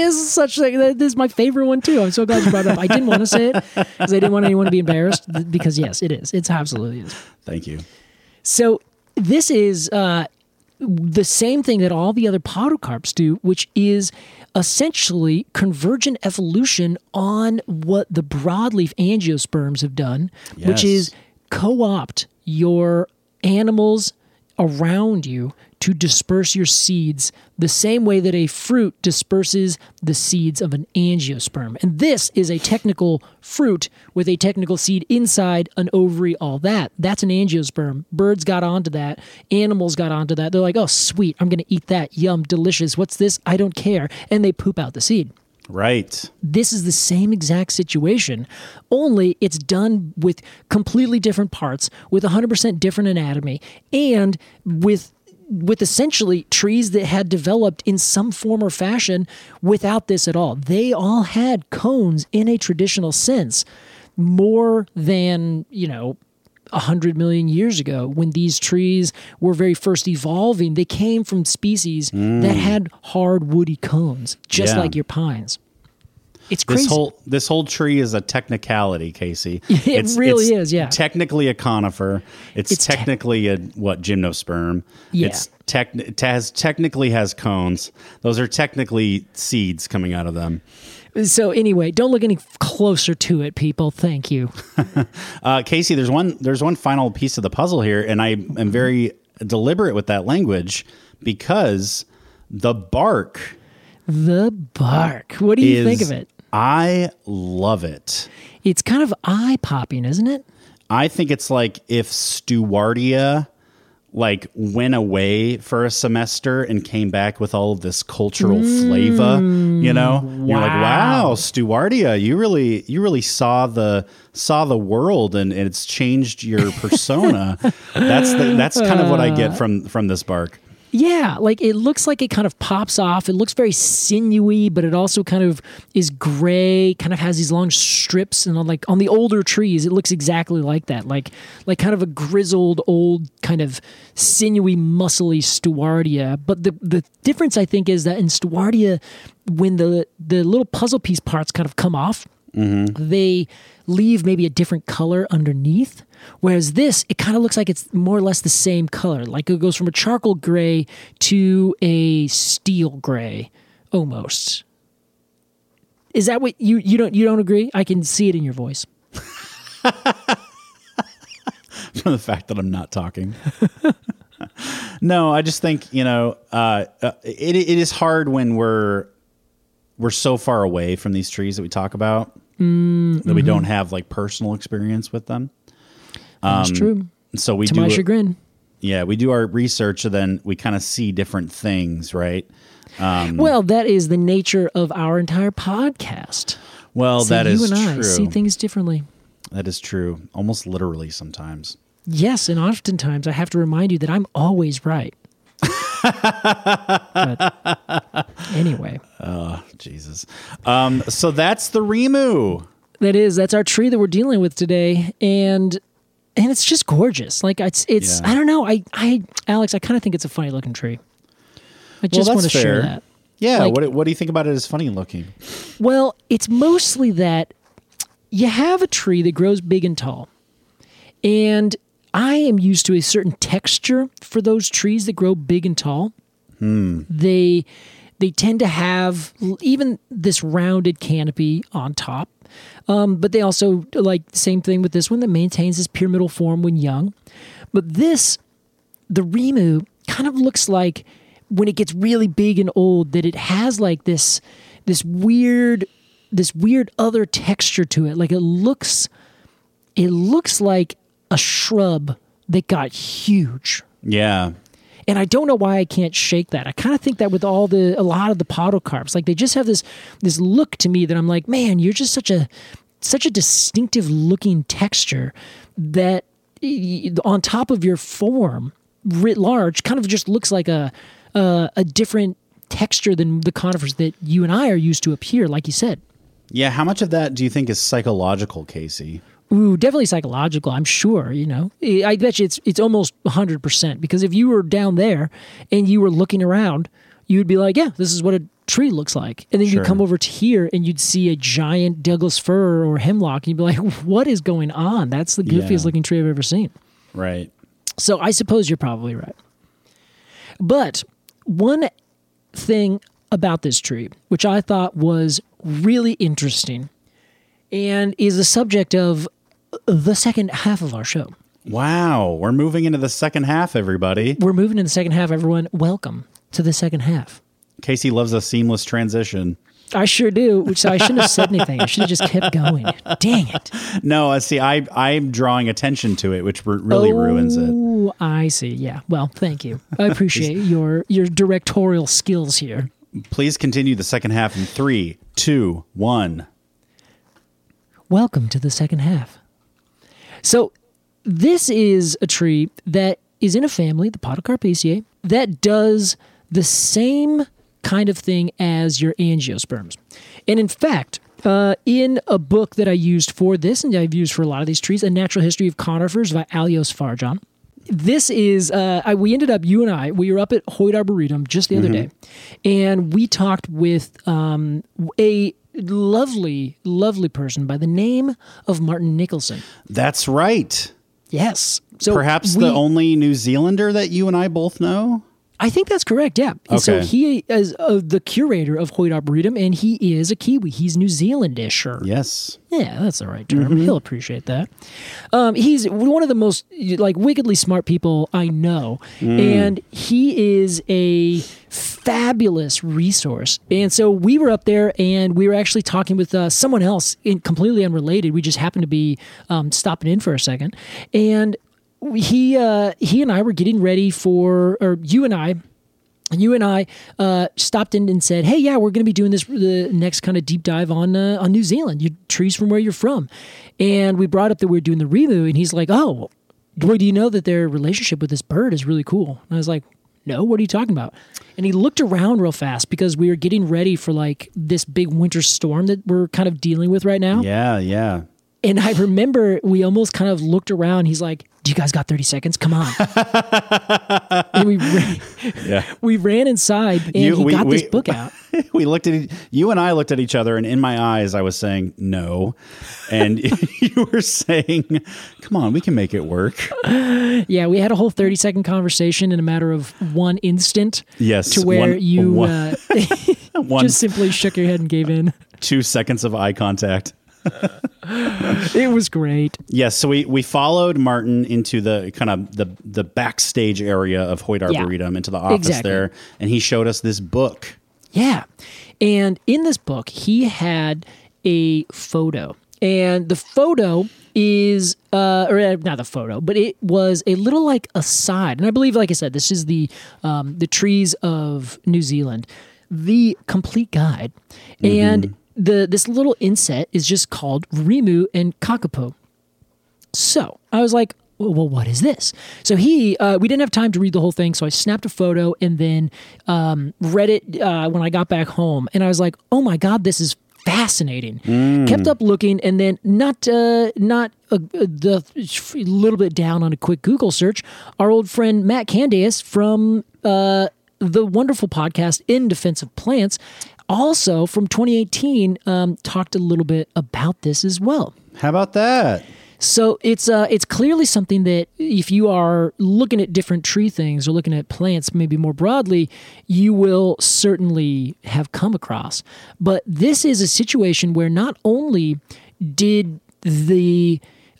is my favorite one too. I'm so glad you brought it up. I didn't want to say it because I didn't want anyone to be embarrassed, because yes, it is. It's absolutely is.
Thank you.
So this is the same thing that all the other podocarps do, which is essentially convergent evolution on what the broadleaf angiosperms have done, which is co-opt your animals around you to disperse your seeds the same way that a fruit disperses the seeds of an angiosperm. And this is a technical fruit with a technical seed inside an ovary, all that. That's an angiosperm. Birds got onto that. Animals got onto that. They're like, oh, sweet, I'm going to eat that. Yum, delicious. What's this? I don't care. And they poop out the seed.
Right.
This is the same exact situation, only it's done with completely different parts, with 100% different anatomy, and with essentially trees that had developed in some form or fashion without this at all. They all had cones in a traditional sense, more than, 100 million years ago, when these trees were very first evolving. They came from species that had hard woody cones, just like your pines. It's crazy.
This whole tree is a technicality, Casey.
It really is, yeah.
Technically a conifer. It's technically a gymnosperm.
Yeah.
Technically has cones. Those are technically seeds coming out of them.
So anyway, don't look any closer to it, people. Thank you.
Casey, there's one final piece of the puzzle here, and I am very deliberate with that language, because the bark
the bark. What do you think of it?
I love it.
It's kind of eye-popping, isn't it?
I think it's like if Stewardia like went away for a semester and came back with all of this cultural flavor, you know?
Wow.
You're like, wow, Stewardia, you really saw the world and it's changed your persona. That's kind of what I get from this bark.
Yeah, like it looks like it kind of pops off. It looks very sinewy, but it also kind of is gray, kind of has these long strips, and on the older trees, it looks exactly like that. Like kind of a grizzled, old, kind of sinewy, muscly Stewardia. But the difference, I think, is that in Stewardia, when the little puzzle piece parts kind of come off, they leave maybe a different color underneath. Whereas this, it kind of looks like it's more or less the same color. Like it goes from a charcoal gray to a steel gray, almost. Is that what you don't agree? I can see it in your voice.
From the fact that I'm not talking. No, I just think, it is hard when we're so far away from these trees that we talk about that we don't have like personal experience with them.
That's true.
So we
to
do
my chagrin.
Yeah, we do our research and then we kind of see different things, right?
Well, that is the nature of our entire podcast.
Well,
So
that is
you and I
true.
see things differently.
That is true. Almost literally sometimes.
Yes, and oftentimes I have to remind you that I'm always right. But anyway.
Oh, Jesus. So that's the Rimu.
That's our tree that we're dealing with today, and it's just gorgeous. Like it's
Yeah.
I don't know. Alex, I kind of think it's a funny looking tree. I just
Well,
want to
that's
share
fair.
that.
Yeah,
Like-
what do you think about it as funny looking?
Well, it's mostly that you have a tree that grows big and tall, and I am used to a certain texture for those trees that grow big and tall. They tend to have even this rounded canopy on top, but they also, like same thing with this one, that maintains this pyramidal form when young. But the Rimu kind of looks like when it gets really big and old, that it has like this weird other texture to it. Like it looks like a shrub that got huge.
Yeah.
And I don't know why I can't shake that. I kind of think that with a lot of the podocarps, like they just have this look to me that I'm like, man, you're just such a distinctive looking texture that on top of your form writ large kind of just looks like a different texture than the conifers that you and I are used to up here, like you said.
Yeah, how much of that do you think is psychological, Casey?
Ooh, definitely psychological, I'm sure, I bet you it's almost 100%, because if you were down there and you were looking around, you'd be like, yeah, this is what a tree looks like. And then
Sure.
you'd come over to here and you'd see a giant Douglas fir or hemlock and you'd be like, what is going on? That's the goofiest looking tree I've ever seen.
Right.
So I suppose you're probably right. But one thing about this tree, which I thought was really interesting and is the subject of the second half of our show.
Wow, we're moving into the second half, everybody.
We're moving to the second half, everyone. Welcome to the second half.
Casey loves a seamless transition.
I sure do, which I shouldn't have said anything. I should have just kept going. Dang it.
No, see, I'm drawing attention to it, which really ruins it.
Oh, I see. Yeah. Well, thank you. I appreciate your directorial skills here.
Please continue the second half in 3, 2, 1.
Welcome to the second half. So this is a tree that is in a family, the Podocarpaceae, that does the same kind of thing as your angiosperms. And in fact, in a book that I used for this, and I've used for a lot of these trees, A Natural History of Conifers by Alios Farjan, this is, we ended up, you and I, we were up at Hoyt Arboretum just the other day, and we talked with a lovely, lovely person by the name of Martin Nicholson.
That's right.
Yes. So
Perhaps the only New Zealander that you and I both know?
I think that's correct, yeah. And so
Okay.
he is the curator of Hoyt Arboretum, and he is a Kiwi. He's New Zealandisher.
Yes.
Yeah, that's the right term. He'll appreciate that. He's one of the most wickedly smart people I know, and he is fabulous resource. And so we were up there and we were actually talking with someone else completely unrelated. We just happened to be stopping in for a second. And he and I were getting ready for, or you and I stopped in and said, hey, yeah, we're going to be doing the next kind of deep dive on New Zealand, trees from where you're from. And we brought up that we were doing the Rimu, and he's like, oh, boy, do you know that their relationship with this bird is really cool? And I was like, no, what are you talking about? And he looked around real fast because we were getting ready for like this big winter storm that we're kind of dealing with right now.
Yeah.
And I remember we almost kind of looked around. He's like, do you guys got 30 seconds? Come on. And we ran inside and he got this book out.
You and I looked at each other, and in my eyes, I was saying no. And you were saying, come on, we can make it work.
Yeah, we had a whole 30-second conversation in a matter of one instant.
Yes.
To where just simply shook your head and gave in.
2 seconds of eye contact.
It was great.
Yes, so we followed Martin into the kind of the backstage area of Hoyt Arboretum, into the office there, and he showed us this book.
Yeah, and in this book, he had a photo, and the photo is, or not the photo, but it was a little like aside, and I believe, like I said, this is the trees of New Zealand, the complete guide, and this little inset is just called Rimu and Kakapo. So I was like, well, what is this? So we didn't have time to read the whole thing, so I snapped a photo and then read it when I got back home. And I was like, oh my God, this is fascinating. Kept up looking, and then not a little bit down on a quick Google search, our old friend Matt Candace from the wonderful podcast In Defense of Plants, also from 2018, talked a little bit about this as well.
How about that?
So it's clearly something that if you are looking at different tree things or looking at plants maybe more broadly, you will certainly have come across. But this is a situation where not only did the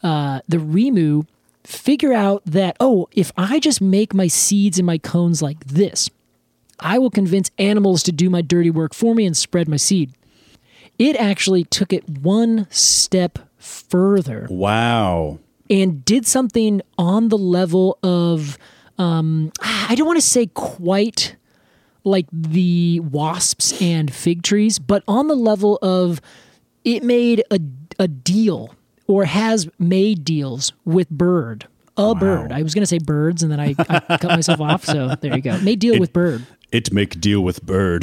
Rimu figure out that, oh, if I just make my seeds and my cones like this, I will convince animals to do my dirty work for me and spread my seed. It actually took it one step further.
Wow.
And did something on the level of, I don't want to say quite like the wasps and fig trees, but on the level of it made a deal or has made deals with bird. Bird. I was going to say birds, and then I cut myself off, so there you go. Made deal with bird.
It make deal with bird.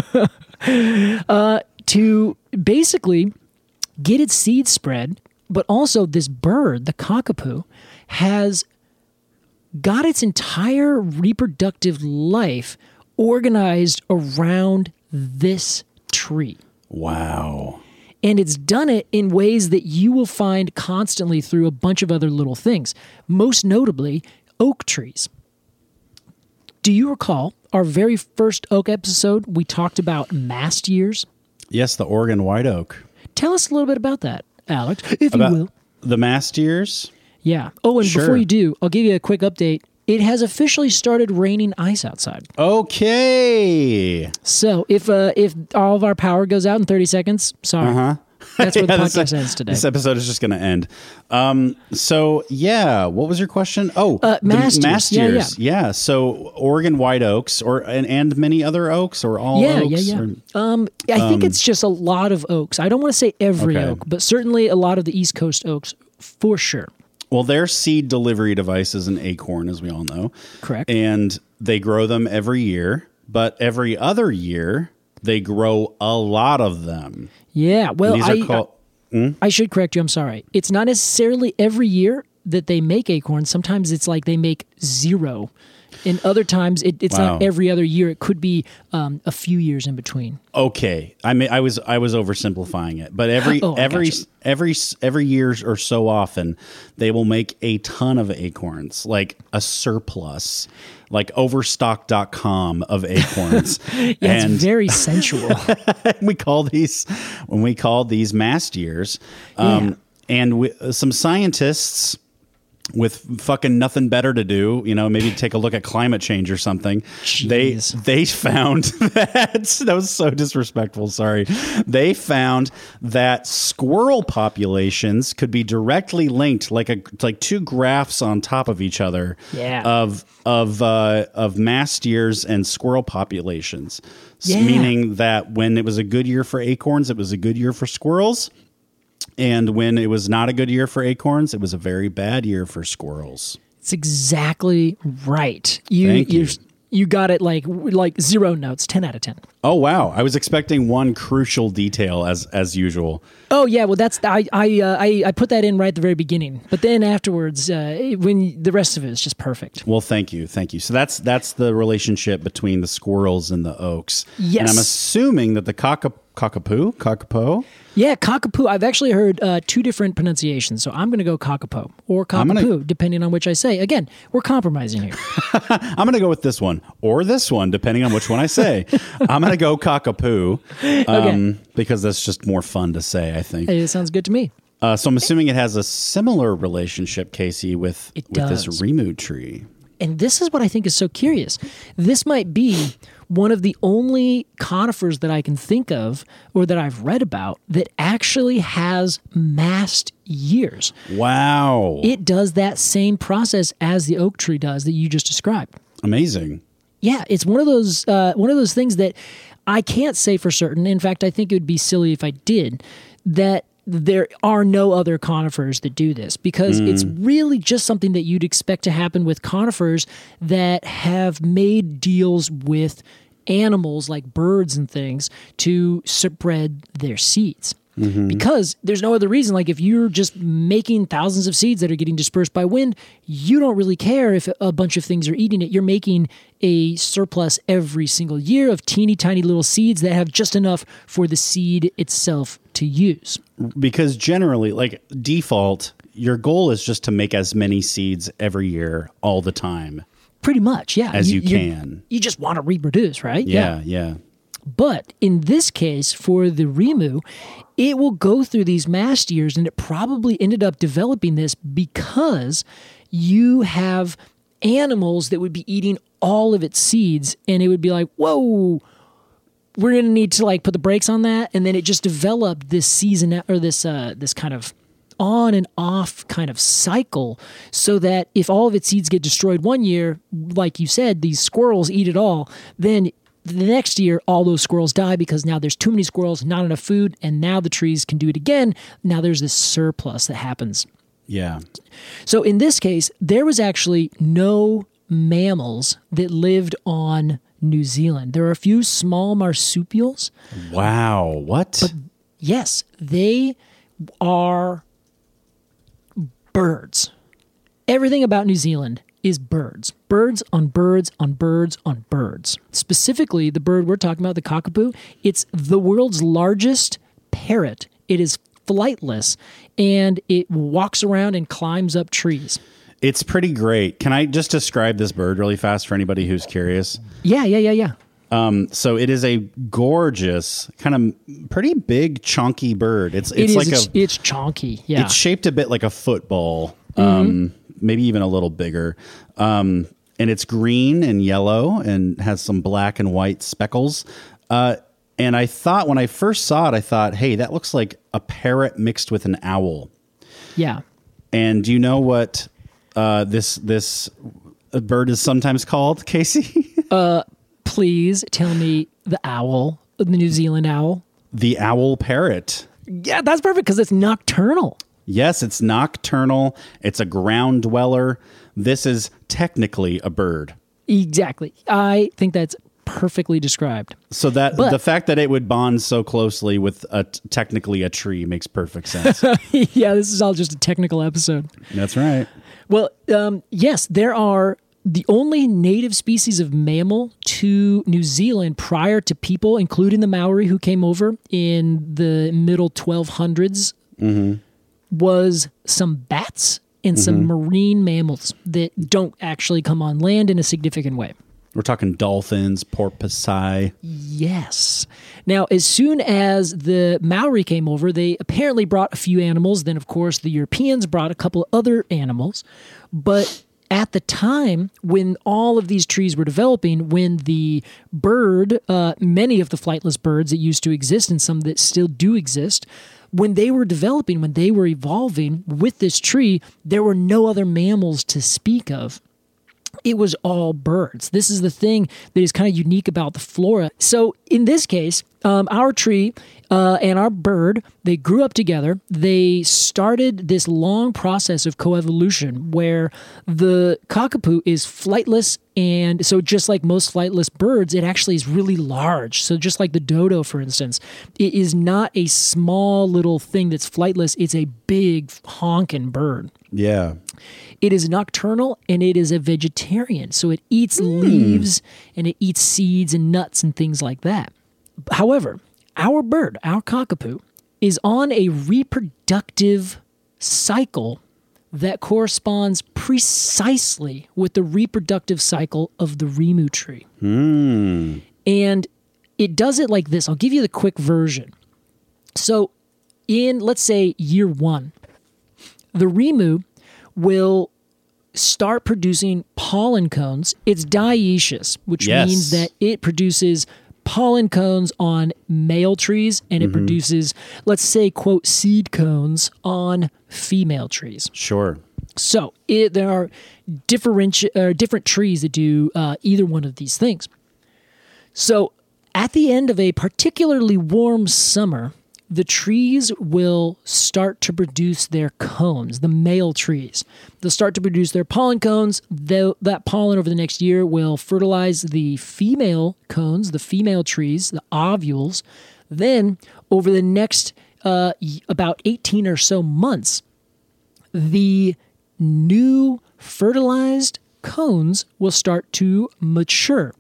To basically get its seed spread, but also this bird, the Kakapo, has got its entire reproductive life organized around this tree.
Wow.
And it's done it in ways that you will find constantly through a bunch of other little things, most notably oak trees. Do you recall our very first oak episode? We talked about mast years.
Yes, the Oregon white oak.
Tell us a little bit about that, Alex, if you will.
The mast years?
Yeah. Oh, and before you do, I'll give you a quick update. It has officially started raining ice outside.
Okay.
So if all of our power goes out in 30 seconds, sorry. That's where the podcast ends today. This
episode is just going to end. So, yeah, what was your question? Oh,
mast years.
Yeah. So Oregon white oaks and many other oaks or all oaks?
Yeah. I think it's just a lot of oaks. I don't want to say every oak, but certainly a lot of the East Coast oaks for sure.
Well, their seed delivery device is an acorn, as we all know.
Correct.
And they grow them every year, but every other year they grow a lot of them.
Yeah, well, I should correct you. I'm sorry. It's not necessarily every year that they make acorns. Sometimes it's like they make 0. And other times it's not every other year. It could be a few years in between.
Okay, I mean I was oversimplifying it, but every year or so often they will make a ton of acorns, like a surplus, like overstock.com of acorns.
It's very sensual.
we call these mast years, and some scientists with fucking nothing better to do, maybe take a look at climate change or something.
Jeez.
They found that was so disrespectful. Sorry. They found that squirrel populations could be directly linked, like two graphs on top of each other.
Yeah.
Of mast years and squirrel populations.
Yeah.
Meaning that when it was a good year for acorns, it was a good year for squirrels. And when it was not a good year for acorns, it was a very bad year for squirrels.
It's exactly right.
Thank you.
You got it like 0 notes, 10 out of 10.
Oh, wow. I was expecting one crucial detail as usual.
Oh, yeah. Well, I put that in right at the very beginning. But then afterwards, when the rest of it is just perfect.
Well, thank you. Thank you. So that's the relationship between the squirrels and the oaks.
Yes.
And I'm assuming that the cockapoo?
Yeah, cockapoo. I've actually heard 2 different pronunciations, so I'm going to go cockapoo or cockapoo, depending on which I say. Again, we're compromising here.
I'm going to go with this one or this one, depending on which one I say. I'm going to go cockapoo because that's just more fun to say, I think.
Hey, it sounds good to me.
So I'm assuming it has a similar relationship, Casey, with this Rimu tree.
And this is what I think is so curious. This might be one of the only conifers that I can think of or that I've read about that actually has mast years.
Wow.
It does that same process as the oak tree does that you just described.
Amazing.
Yeah, it's one of those things that I can't say for certain. In fact, I think it would be silly if I did, that there are no other conifers that do this because it's really just something that you'd expect to happen with conifers that have made deals with animals like birds and things to spread their seeds. Because there's no other reason. Like if you're just making thousands of seeds that are getting dispersed by wind, you don't really care if a bunch of things are eating it. You're making a surplus every single year of teeny tiny little seeds that have just enough for the seed itself to use.
Because generally, like default, your goal is just to make as many seeds every year all the time.
Pretty much, yeah.
As you can.
You just want to reproduce, right?
Yeah.
But in this case, for the Rimu, it will go through these mast years, and it probably ended up developing this because you have animals that would be eating all of its seeds, and it would be like, whoa, we're going to need to like put the brakes on that. And then it just developed this season or this kind of on and off kind of cycle so that if all of its seeds get destroyed one year, like you said, these squirrels eat it all, then the next year, all those squirrels die because now there's too many squirrels, not enough food, and now the trees can do it again. Now there's this surplus that happens.
Yeah.
So in this case, there was actually no mammals that lived on New Zealand. There are a few small marsupials.
Wow. What?
But yes, they are birds. Everything about New Zealand is birds. Birds on birds on birds on birds. Specifically, the bird we're talking about, the cockapoo, it's the world's largest parrot. It is flightless, and it walks around and climbs up trees.
It's pretty great. Can I just describe this bird really fast for anybody who's curious?
Yeah.
So it is a gorgeous, kind of pretty big, chunky bird. It's
chunky. Yeah.
It's shaped a bit like a football. Maybe even a little bigger. And it's green and yellow and has some black and white speckles. And I thought when I first saw it, I thought, hey, that looks like a parrot mixed with an owl.
Yeah.
And do you know what this bird is sometimes called, Casey?
Please tell me the owl, the New Zealand owl.
The owl parrot.
Yeah, that's perfect because it's nocturnal.
Yes, it's nocturnal. It's a ground dweller. This is technically a bird.
Exactly. I think that's perfectly described.
So the fact that it would bond so closely with technically a tree makes perfect sense.
Yeah, this is all just a technical episode.
That's right.
Well, yes, there are the only native species of mammal to New Zealand prior to people, including the Maori who came over in the middle 1200s. Was some bats and some marine mammals that don't actually come on land in a significant way.
We're talking dolphins, porpoise.
Yes. Now, as soon as the Maori came over, they apparently brought a few animals. Then, of course, the Europeans brought a couple of other animals. But at the time when all of these trees were developing, when the bird, many of the flightless birds that used to exist and some that still do exist, when they were developing, when they were evolving with this tree, there were no other mammals to speak of. It was all birds. This is the thing that is kind of unique about the flora. So in this case, our tree and our bird, they grew up together. They started this long process of coevolution where the cockapoo is flightless. And so just like most flightless birds, it actually is really large. So just like the dodo, for instance, it is not a small little thing that's flightless. It's a big honking bird.
Yeah.
It is nocturnal and it is a vegetarian. So it eats leaves and it eats seeds and nuts and things like that. However, our bird, our cockapoo, is on a reproductive cycle that corresponds precisely with the reproductive cycle of the rimu tree. And it does it like this. I'll give you the quick version. So in, let's say, year 1, the rimu will start producing pollen cones. It's dioecious, which means that it produces pollen cones on male trees and it produces, let's say, quote, seed cones on female trees.
Sure.
So there are different trees that do either one of these things. So at the end of a particularly warm summer, the trees will start to produce their cones, the male trees. They'll start to produce their pollen cones. That pollen over the next year will fertilize the female cones, the female trees, the ovules. Then over the next about 18 or so months, the new fertilized cones will start to mature.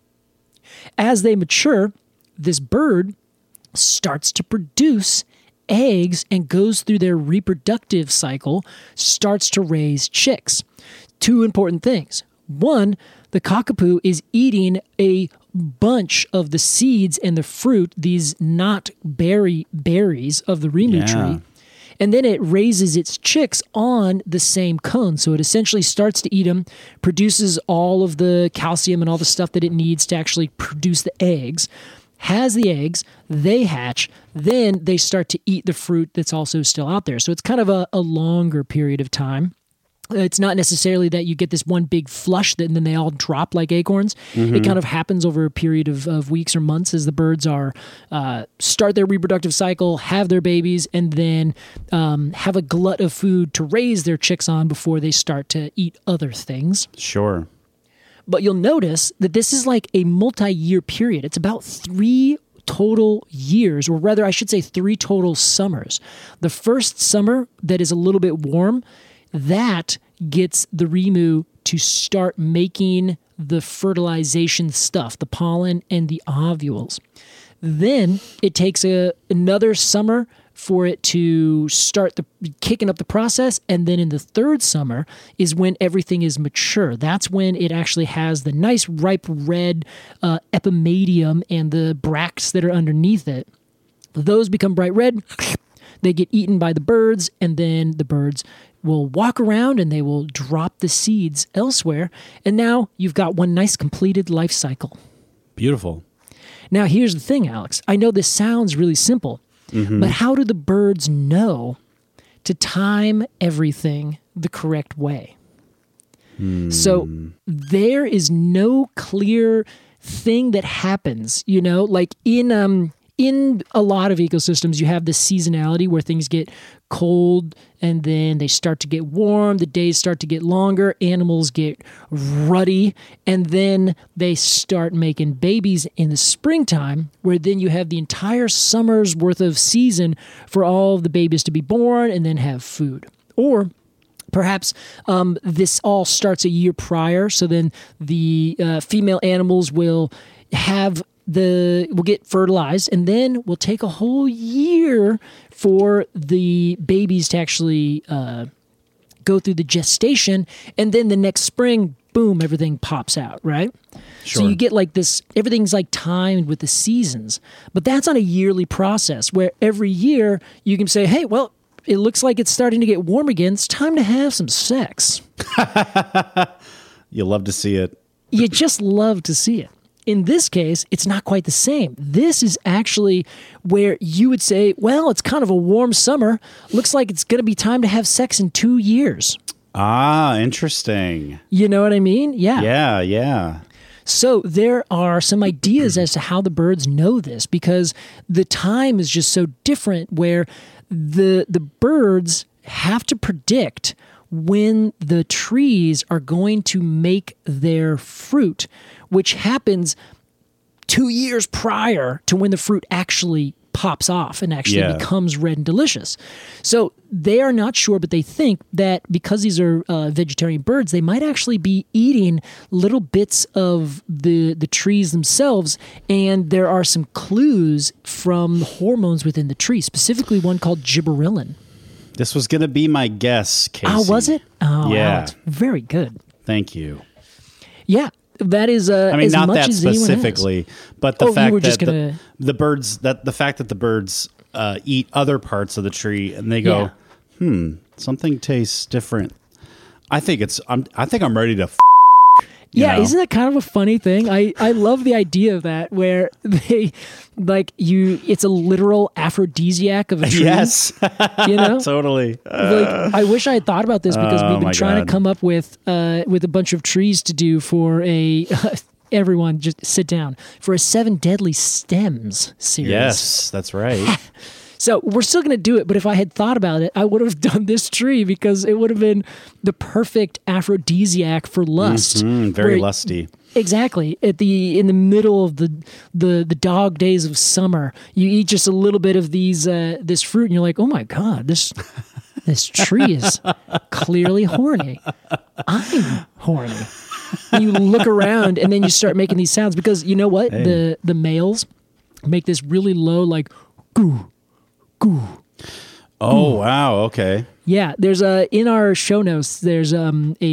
As they mature, this bird starts to produce eggs and goes through their reproductive cycle, starts to raise chicks. 2 important things. 1, the cockapoo is eating a bunch of the seeds and the fruit, these not berries of the rimu tree. And then it raises its chicks on the same cone. So it essentially starts to eat them, produces all of the calcium and all the stuff that it needs to actually produce the eggs, has the eggs, they hatch, then they start to eat the fruit that's also still out there. So it's kind of a longer period of time. It's not necessarily that you get this one big flush and then they all drop like acorns. It kind of happens over a period of weeks or months as the birds are start their reproductive cycle, have their babies, and then have a glut of food to raise their chicks on before they start to eat other things.
Sure.
But you'll notice that this is like a multi-year period. It's about 3 total years, or rather, I should say 3 total summers. The first summer that is a little bit warm, that gets the rimu to start making the fertilization stuff, the pollen and the ovules. Then it takes another summer for it to start kicking up the process. And then in the 3rd summer is when everything is mature. That's when it actually has the nice ripe red epimedium and the bracts that are underneath it. Those become bright red. They get eaten by the birds, and then the birds will walk around and they will drop the seeds elsewhere. And now you've got one nice completed life cycle.
Beautiful.
Now, here's the thing, Alex. I know this sounds really simple, but how do the birds know to time everything the correct way? So there is no clear thing that happens, like in a lot of ecosystems, you have this seasonality where things get cold and then they start to get warm, the days start to get longer, animals get ruddy, and then they start making babies in the springtime, where then you have the entire summer's worth of season for all of the babies to be born and then have food. Or perhaps this all starts a year prior, so then the female animals will get fertilized, and then will take a whole year for the babies to actually go through the gestation, and then the next spring, boom, everything pops out, right?
Sure.
So you get like this, everything's like timed with the seasons. But that's on a yearly process where every year you can say, hey, well, it looks like it's starting to get warm again. It's time to have some sex.
You love to see it.
You just love to see it. In this case, it's not quite the same. This is actually where you would say, well, it's kind of a warm summer. Looks like it's going to be time to have sex in 2 years.
Ah, interesting.
You know what I mean?
Yeah, yeah.
So there are some ideas as to how the birds know this, because the time is just so different where the birds have to predict when the trees are going to make their fruit, which happens 2 years prior to when the fruit actually pops off and actually becomes red and delicious. So they are not sure, but they think that because these are vegetarian birds, they might actually be eating little bits of the trees themselves. And there are some clues from the hormones within the tree, specifically one called gibberellin.
This was going to be my guess, Casey.
Oh, was it? Oh,
yeah.
wow, it's very good.
Thank you.
Yeah. That is
I mean,
as
not
much
that
as anyone has.
specifically, but the fact that
gonna...
the birds eat other parts of the tree and they go, something tastes different. I think I'm ready to.
Yeah, isn't that kind of a funny thing? I love the idea of that, where they it's a literal aphrodisiac of a tree.
Yes,
you know,
totally.
I wish I had thought about this, because we've been trying to come up with a bunch of trees to do for a. Everyone, just sit down for a 7 Deadly Stems series.
Yes, that's right.
So we're still going to do it, but if I had thought about it, I would have done this tree, because it would have been the perfect aphrodisiac for lust.
Very lusty.
Exactly. In the middle of the dog days of summer, you eat just a little bit of this fruit, and you're like, oh my God, this tree is clearly horny. I'm horny. And you look around, and then you start making these sounds, because you know what? Hey. The males make this really low, like, goo. Goo.
Oh, wow. Okay.
Yeah, there's in our show notes, there's a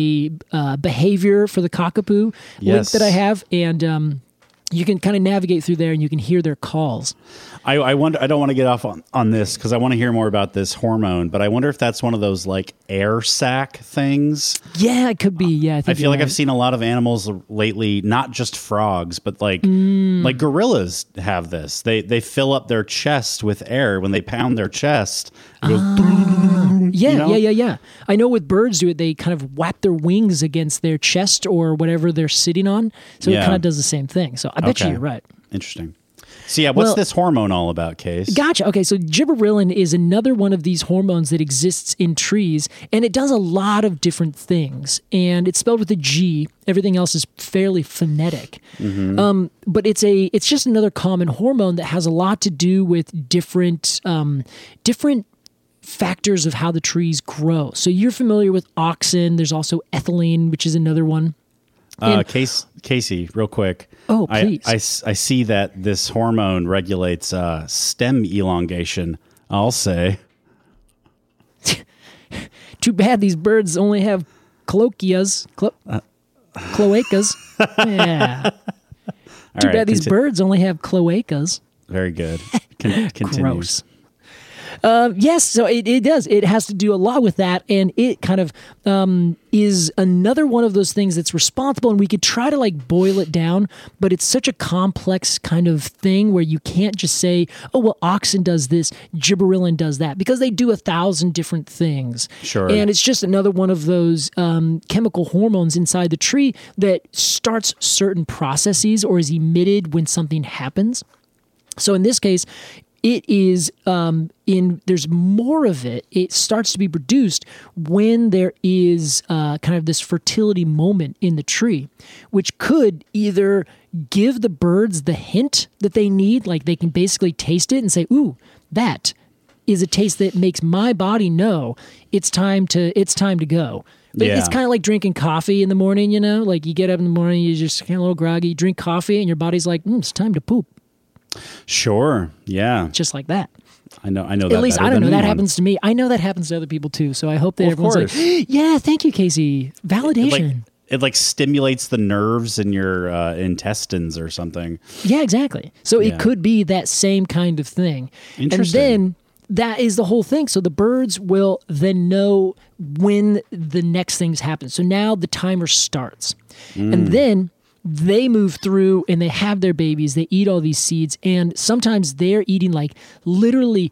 behavior for the cockapoo link that I have, and you can kind of navigate through there and you can hear their calls.
I wonder. I don't want to get off on this because I want to hear more about this hormone, but I wonder if that's one of those like air sac things.
Yeah, it could be. Yeah,
I feel like I've seen a lot of animals lately, not just frogs, but like gorillas have this. They fill up their chest with air when they pound their chest. It goes,
yeah. I know with birds do it. They kind of whap their wings against their chest or whatever they're sitting on, so it kind of does the same thing. So I bet you you're right.
Interesting. So yeah, what's this hormone all about, Case?
Gotcha. Okay, so gibberellin is another one of these hormones that exists in trees, and it does a lot of different things. And it's spelled with a G. Everything else is fairly phonetic. But it's just another common hormone that has a lot to do with different factors of how the trees grow. So you're familiar with auxin. There's also ethylene, which is another one.
Casey, real quick.
Oh, please.
I see that this hormone regulates stem elongation, I'll say.
Too bad these birds only have cloacas. Cloacas. Yeah. Too bad these birds only have cloacas.
Very good. Continue.
Gross. Yes, so it does. It has to do a lot with that, and it kind of is another one of those things that's responsible, and we could try to like boil it down, but it's such a complex kind of thing where you can't just say, oh, well, auxin does this, gibberellin does that, because they do 1,000 different things.
Sure.
And it's just another one of those chemical hormones inside the tree that starts certain processes or is emitted when something happens. So in this case, it is there's more of it. It starts to be produced when there is kind of this fertility moment in the tree, which could either give the birds the hint that they need, like they can basically taste it and say, "Ooh, that is a taste that makes my body know it's time to go."
Yeah.
It's kind of like drinking coffee in the morning, you know? Like you get up in the morning, you just kind of a little groggy, you drink coffee, and your body's like, "It's time to poop."
Sure. Yeah.
Just like that.
I know that.
At least I don't know. That happens to me. I know that happens to other people too. So I hope that everyone's like, yeah, thank you, Casey. Validation.
it like stimulates the nerves in your intestines or something.
Yeah, exactly. So it could be that same kind of thing.
Interesting.
And then that is the whole thing. So the birds will then know when the next things happen. So now the timer starts. And then they move through and they have their babies. They eat all these seeds. And sometimes they're eating like literally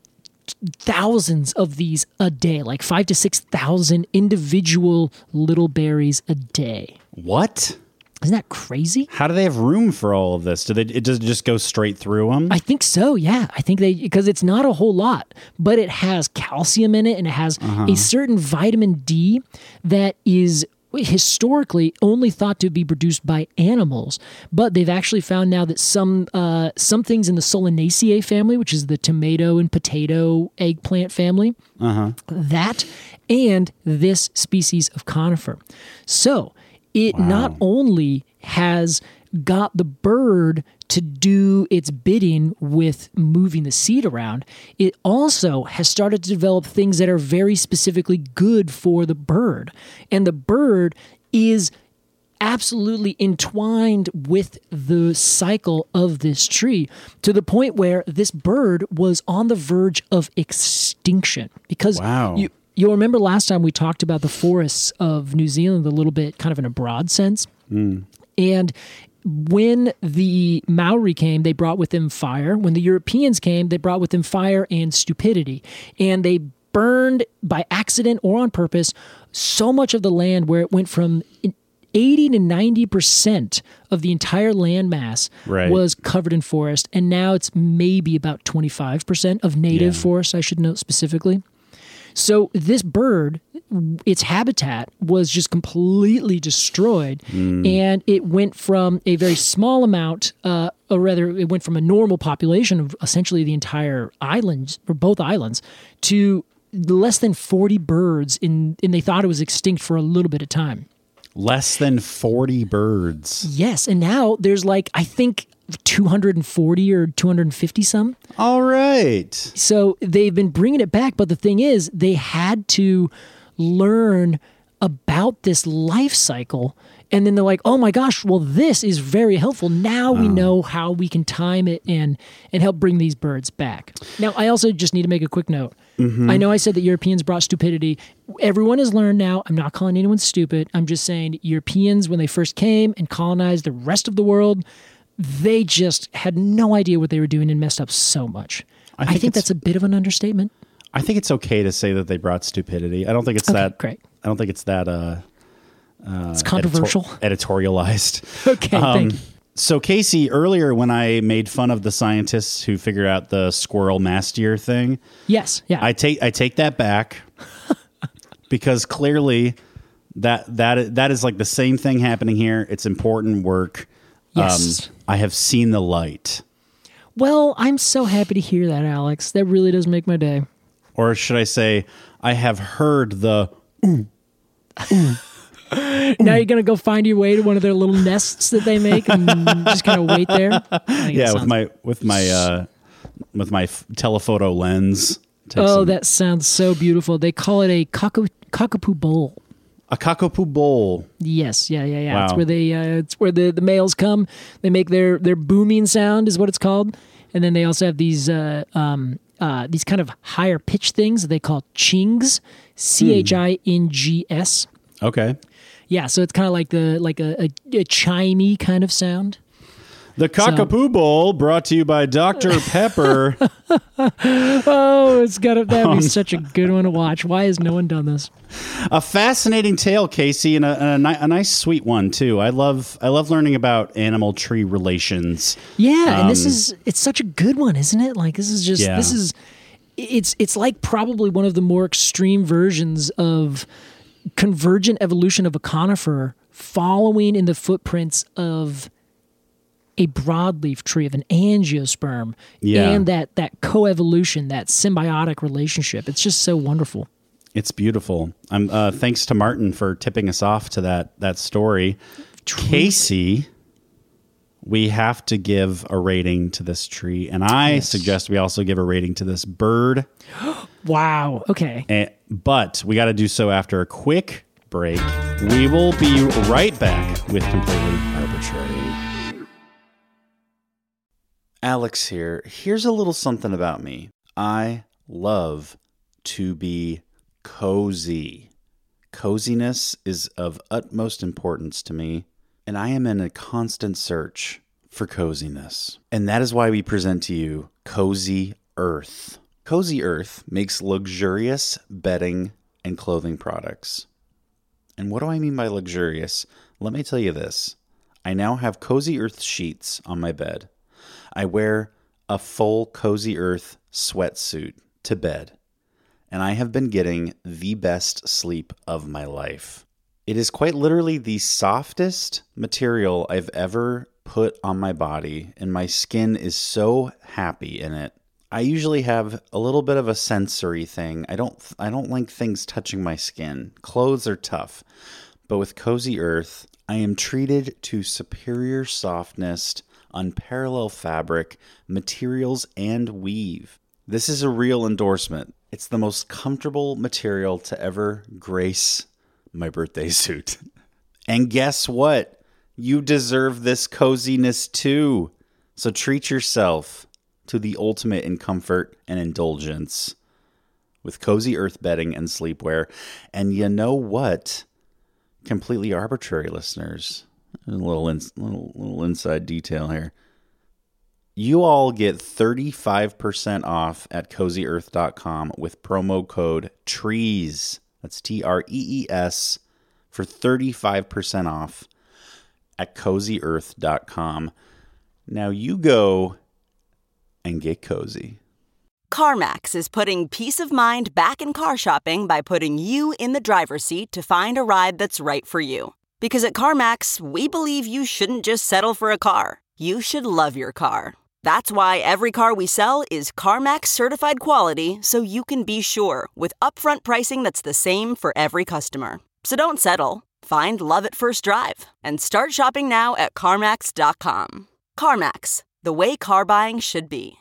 thousands of these a day, like 5,000 to 6,000 individual little berries a day.
What?
Isn't that crazy?
How do they have room for all of this? It does just go straight through them?
I think so, yeah. I think because it's not a whole lot, but it has calcium in it and it has a certain vitamin D that is historically only thought to be produced by animals, but they've actually found now that some things in the Solanaceae family, which is the tomato and potato eggplant family, that and this species of conifer. So it not only has got the bird to do its bidding with moving the seed around, it also has started to develop things that are very specifically good for the bird. And the bird is absolutely entwined with the cycle of this tree to the point where this bird was on the verge of extinction. Because you'll remember last time we talked about the forests of New Zealand a little bit kind of in a broad sense. And when the Maori came, they brought with them fire. When the Europeans came, they brought with them fire and stupidity. And they burned by accident or on purpose so much of the land where it went from 80 to 90% of the entire land mass was covered in forest. And now it's maybe about 25% of native forest, I should note specifically. So this bird, its habitat was just completely destroyed, and it went from a very small amount, or rather, it went from a normal population of essentially the entire island, or both islands, to less than 40 birds, and they thought it was extinct for a little bit of time.
Less than 40 birds.
Yes, and now there's like, I think, 240 or 250 some.
All right.
So they've been bringing it back, but the thing is, they had to learn about this life cycle, and then they're like, oh my gosh, well, this is very helpful. Now we know how we can time it and help bring these birds back. Now, I also just need to make a quick note. I know I said that Europeans brought stupidity. Everyone has learned now. I'm not calling anyone stupid. I'm just saying Europeans, when they first came and colonized the rest of the world, they just had no idea what they were doing and messed up so much. I think that's a bit of an understatement.
I think it's okay to say that they brought stupidity. I don't think it's that
great.
I don't think it's that
It's controversial.
Editorialized.
Okay, thank you.
So Casey, earlier when I made fun of the scientists who figured out the squirrel mass deer thing,
yes, yeah,
I take that back because clearly that is like the same thing happening here. It's important work.
Yes.
I have seen the light.
Well, I'm so happy to hear that, Alex. That really does make my day.
Or should I say, I have heard the
Now you're gonna go find your way to one of their little nests that they make and just kind of wait there.
Yeah, with my telephoto lens.
That sounds so beautiful. They call it a cockapoo bowl.
A cockapoo bowl.
Yes, yeah.
Wow.
It's where the males come. They make their booming sound is what it's called, and then they also have these kind of higher pitch things that they call chings, chings.
Okay.
Yeah, so it's kind of like a chimey kind of sound.
The Cockapoo Bowl brought to you by Dr. Pepper.
Oh, that'd be such a good one to watch. Why has no one done this?
A fascinating tale, Casey, and a nice, sweet one too. I love learning about animal tree relations.
Yeah, and it's such a good one, isn't it? Like it's like probably one of the more extreme versions of convergent evolution of a conifer, following in the footprints of a broadleaf tree, of an angiosperm, and that coevolution, that symbiotic relationship. It's just so wonderful.
It's beautiful. Thanks to Martin for tipping us off to that story. Casey, we have to give a rating to this tree, and I suggest we also give a rating to this bird.
Wow. Okay.
But we got to do so after a quick break. We will be right back with Completely Arbitrary. Alex here. Here's a little something about me. I love to be cozy. Coziness is of utmost importance to me, and I am in a constant search for coziness. And that is why we present to you Cozy Earth. Cozy Earth makes luxurious bedding and clothing products. And what do I mean by luxurious? Let me tell you this. I now have Cozy Earth sheets on my bed. I wear a full Cozy Earth sweatsuit to bed. And I have been getting the best sleep of my life. It is quite literally the softest material I've ever put on my body, and my skin is so happy in it. I usually have a little bit of a sensory thing. I don't like things touching my skin. Clothes are tough. But with Cozy Earth, I am treated to superior softness, unparalleled fabric, materials, and weave. This is a real endorsement. It's the most comfortable material to ever grace my birthday suit. And guess what? You deserve this coziness too. So treat yourself to the ultimate in comfort and indulgence with Cozy Earth bedding and sleepwear. And you know what? Completely Arbitrary listeners, a little inside detail here. You all get 35% off at CozyEarth.com with promo code TREES. That's TREES for 35% off at CozyEarth.com. Now you go and get cozy.
CarMax is putting peace of mind back in car shopping by putting you in the driver's seat to find a ride that's right for you. Because at CarMax, we believe you shouldn't just settle for a car. You should love your car. That's why every car we sell is CarMax certified quality, so you can be sure with upfront pricing that's the same for every customer. So don't settle. Find love at first drive and start shopping now at CarMax.com. CarMax, the way car buying should be.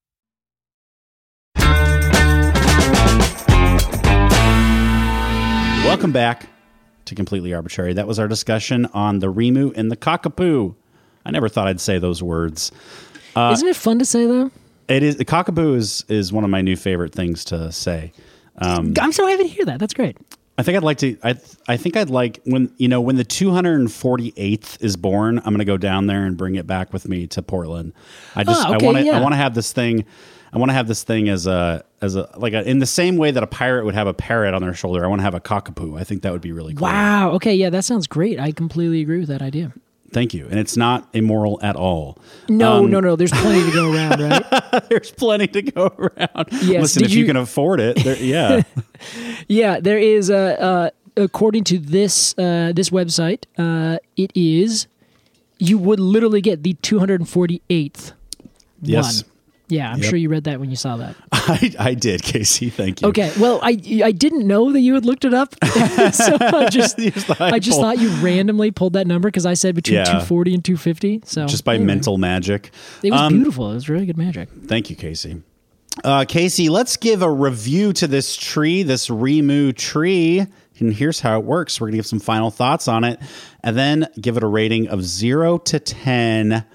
Welcome back to Completely Arbitrary. That was our discussion on the Rimu and the Cockapoo. I never thought I'd say those words.
Isn't it fun to say, though?
It is. The Cockapoo is one of my new favorite things to say.
I'm so happy to hear that. That's great.
I think I'd like to. I think I'd like when the 248th is born. I'm going to go down there and bring it back with me to Portland. I want to have this thing. I want to have this thing as a in the same way that a pirate would have a parrot on their shoulder. I want to have a cockapoo. I think that would be really cool.
Wow. Okay. Yeah, that sounds great. I completely agree with that idea.
Thank you. And it's not immoral at all.
No. There's plenty to go around, right?
There's plenty to go around.
Yes.
Listen, if you can afford it, yeah.
Yeah, there is, according to this website, it is, you would literally get the 248th
Yes.
one. Yeah, I'm sure you read that when you saw that.
I did, Casey. Thank you.
Okay, well, I didn't know that you had looked it up, so I just thought you randomly pulled that number because I said between 240 and 250. So
just by mental magic.
It was beautiful. It was really good magic.
Thank you, Casey. Casey, let's give a review to this tree, this Rimu tree. And here's how it works. We're going to give some final thoughts on it and then give it a rating of 0 to 10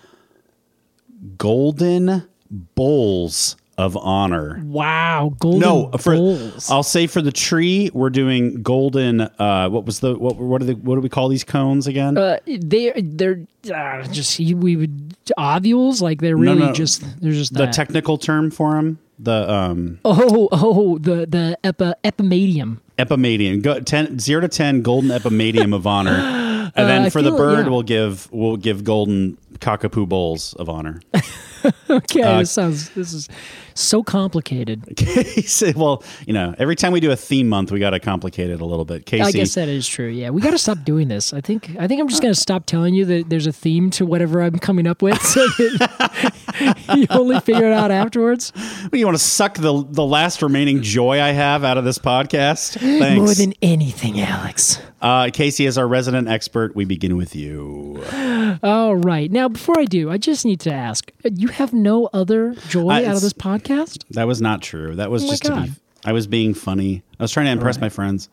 golden bowls of honor.
Wow, golden bowls.
I'll say for the tree, we're doing golden. What do we call these cones again?
They're just we would ovules. Like they're really they're just
the technical term for them. The
the epimedium.
Epimedium. 0 to 10 golden epimedium of honor, and then for the bird, we'll give golden cockapoo bowls of honor.
Okay, this is so complicated.
Well, every time we do a theme month, we got to complicate it a little bit. Casey,
I guess that is true. Yeah, we got to stop doing this. I think I'm just going to stop telling you that there's a theme to whatever I'm coming up with, so that you only figure it out afterwards.
You want to suck the last remaining joy I have out of this podcast? Thanks.
More than anything, Alex.
Casey, as our resident expert, we begin with you.
All right. Now, before I do, I just need to ask, you have no other joy out of this podcast?
That was not true. That was I was being funny. I was trying to impress my friends.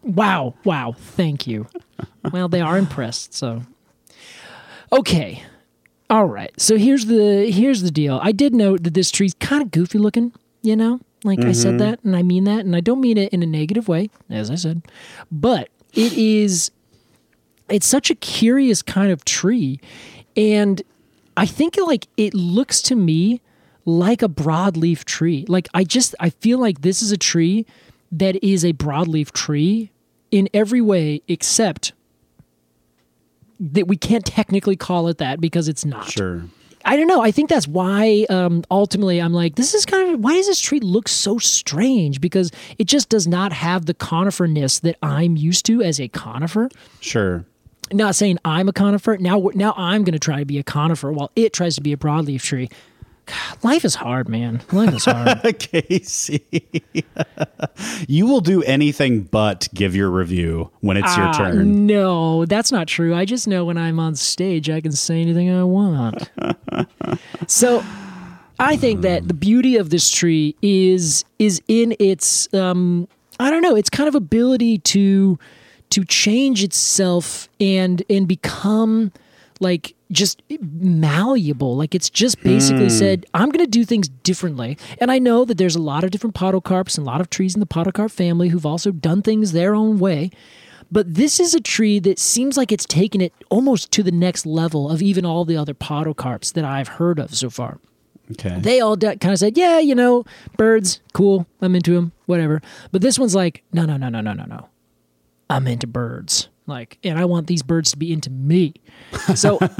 Wow. Thank you. Well, they are impressed, so. Okay. All right. So here's the deal. I did note that this tree's kind of goofy looking, you know? Like I said that, and I mean that, and I don't mean it in a negative way, as I said. But it's such a curious kind of tree, and I think like it looks to me like a broadleaf tree. Like I feel like this is a tree that is a broadleaf tree in every way except that we can't technically call it that because it's not.
Sure.
I don't know. I think that's why ultimately I'm like, this is kind of, why does this tree look so strange? Because it just does not have the coniferness that I'm used to as a conifer.
Sure.
Not saying I'm a conifer. Now I'm going to try to be a conifer while it tries to be a broadleaf tree. God, life is hard, man. Life is hard.
Casey, you will do anything but give your review when it's your turn.
No, that's not true. I just know when I'm on stage, I can say anything I want. So I think that the beauty of this tree is in its, I don't know, its kind of ability to change itself and become like just malleable. Like it's just basically said, I'm going to do things differently. And I know that there's a lot of different podocarps and a lot of trees in the podocarp family who've also done things their own way. But this is a tree that seems like it's taken it almost to the next level of even all the other podocarps that I've heard of so far.
Okay.
They all kind of said, yeah, you know, birds, cool, I'm into them, whatever. But this one's like, no. I'm into birds. Like, and I want these birds to be into me. So, I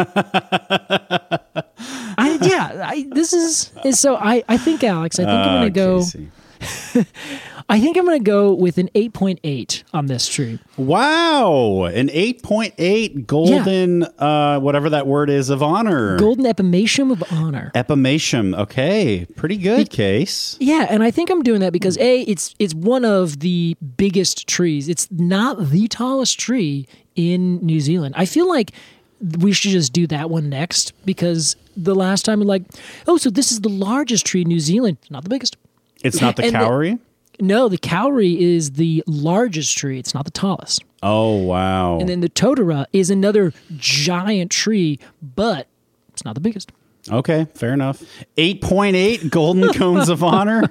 think, Alex, I'm going to go.
Casey.
I think I'm going to go with an 8.8 on this tree.
Wow, an 8.8 golden, whatever that word is, of honor.
Golden epimatium of honor.
Epimatium. Okay, pretty good, Case.
Yeah, and I think I'm doing that because it's one of the biggest trees. It's not the tallest tree in New Zealand. I feel like we should just do that one next because the last time we're like, oh, so this is the largest tree in New Zealand. Not the biggest.
It's not the Kauri?
No, the Kauri is the largest tree. It's not the tallest.
Oh, wow.
And then the Totara is another giant tree, but it's not the biggest.
Okay, fair enough. 8.8 golden cones of honor.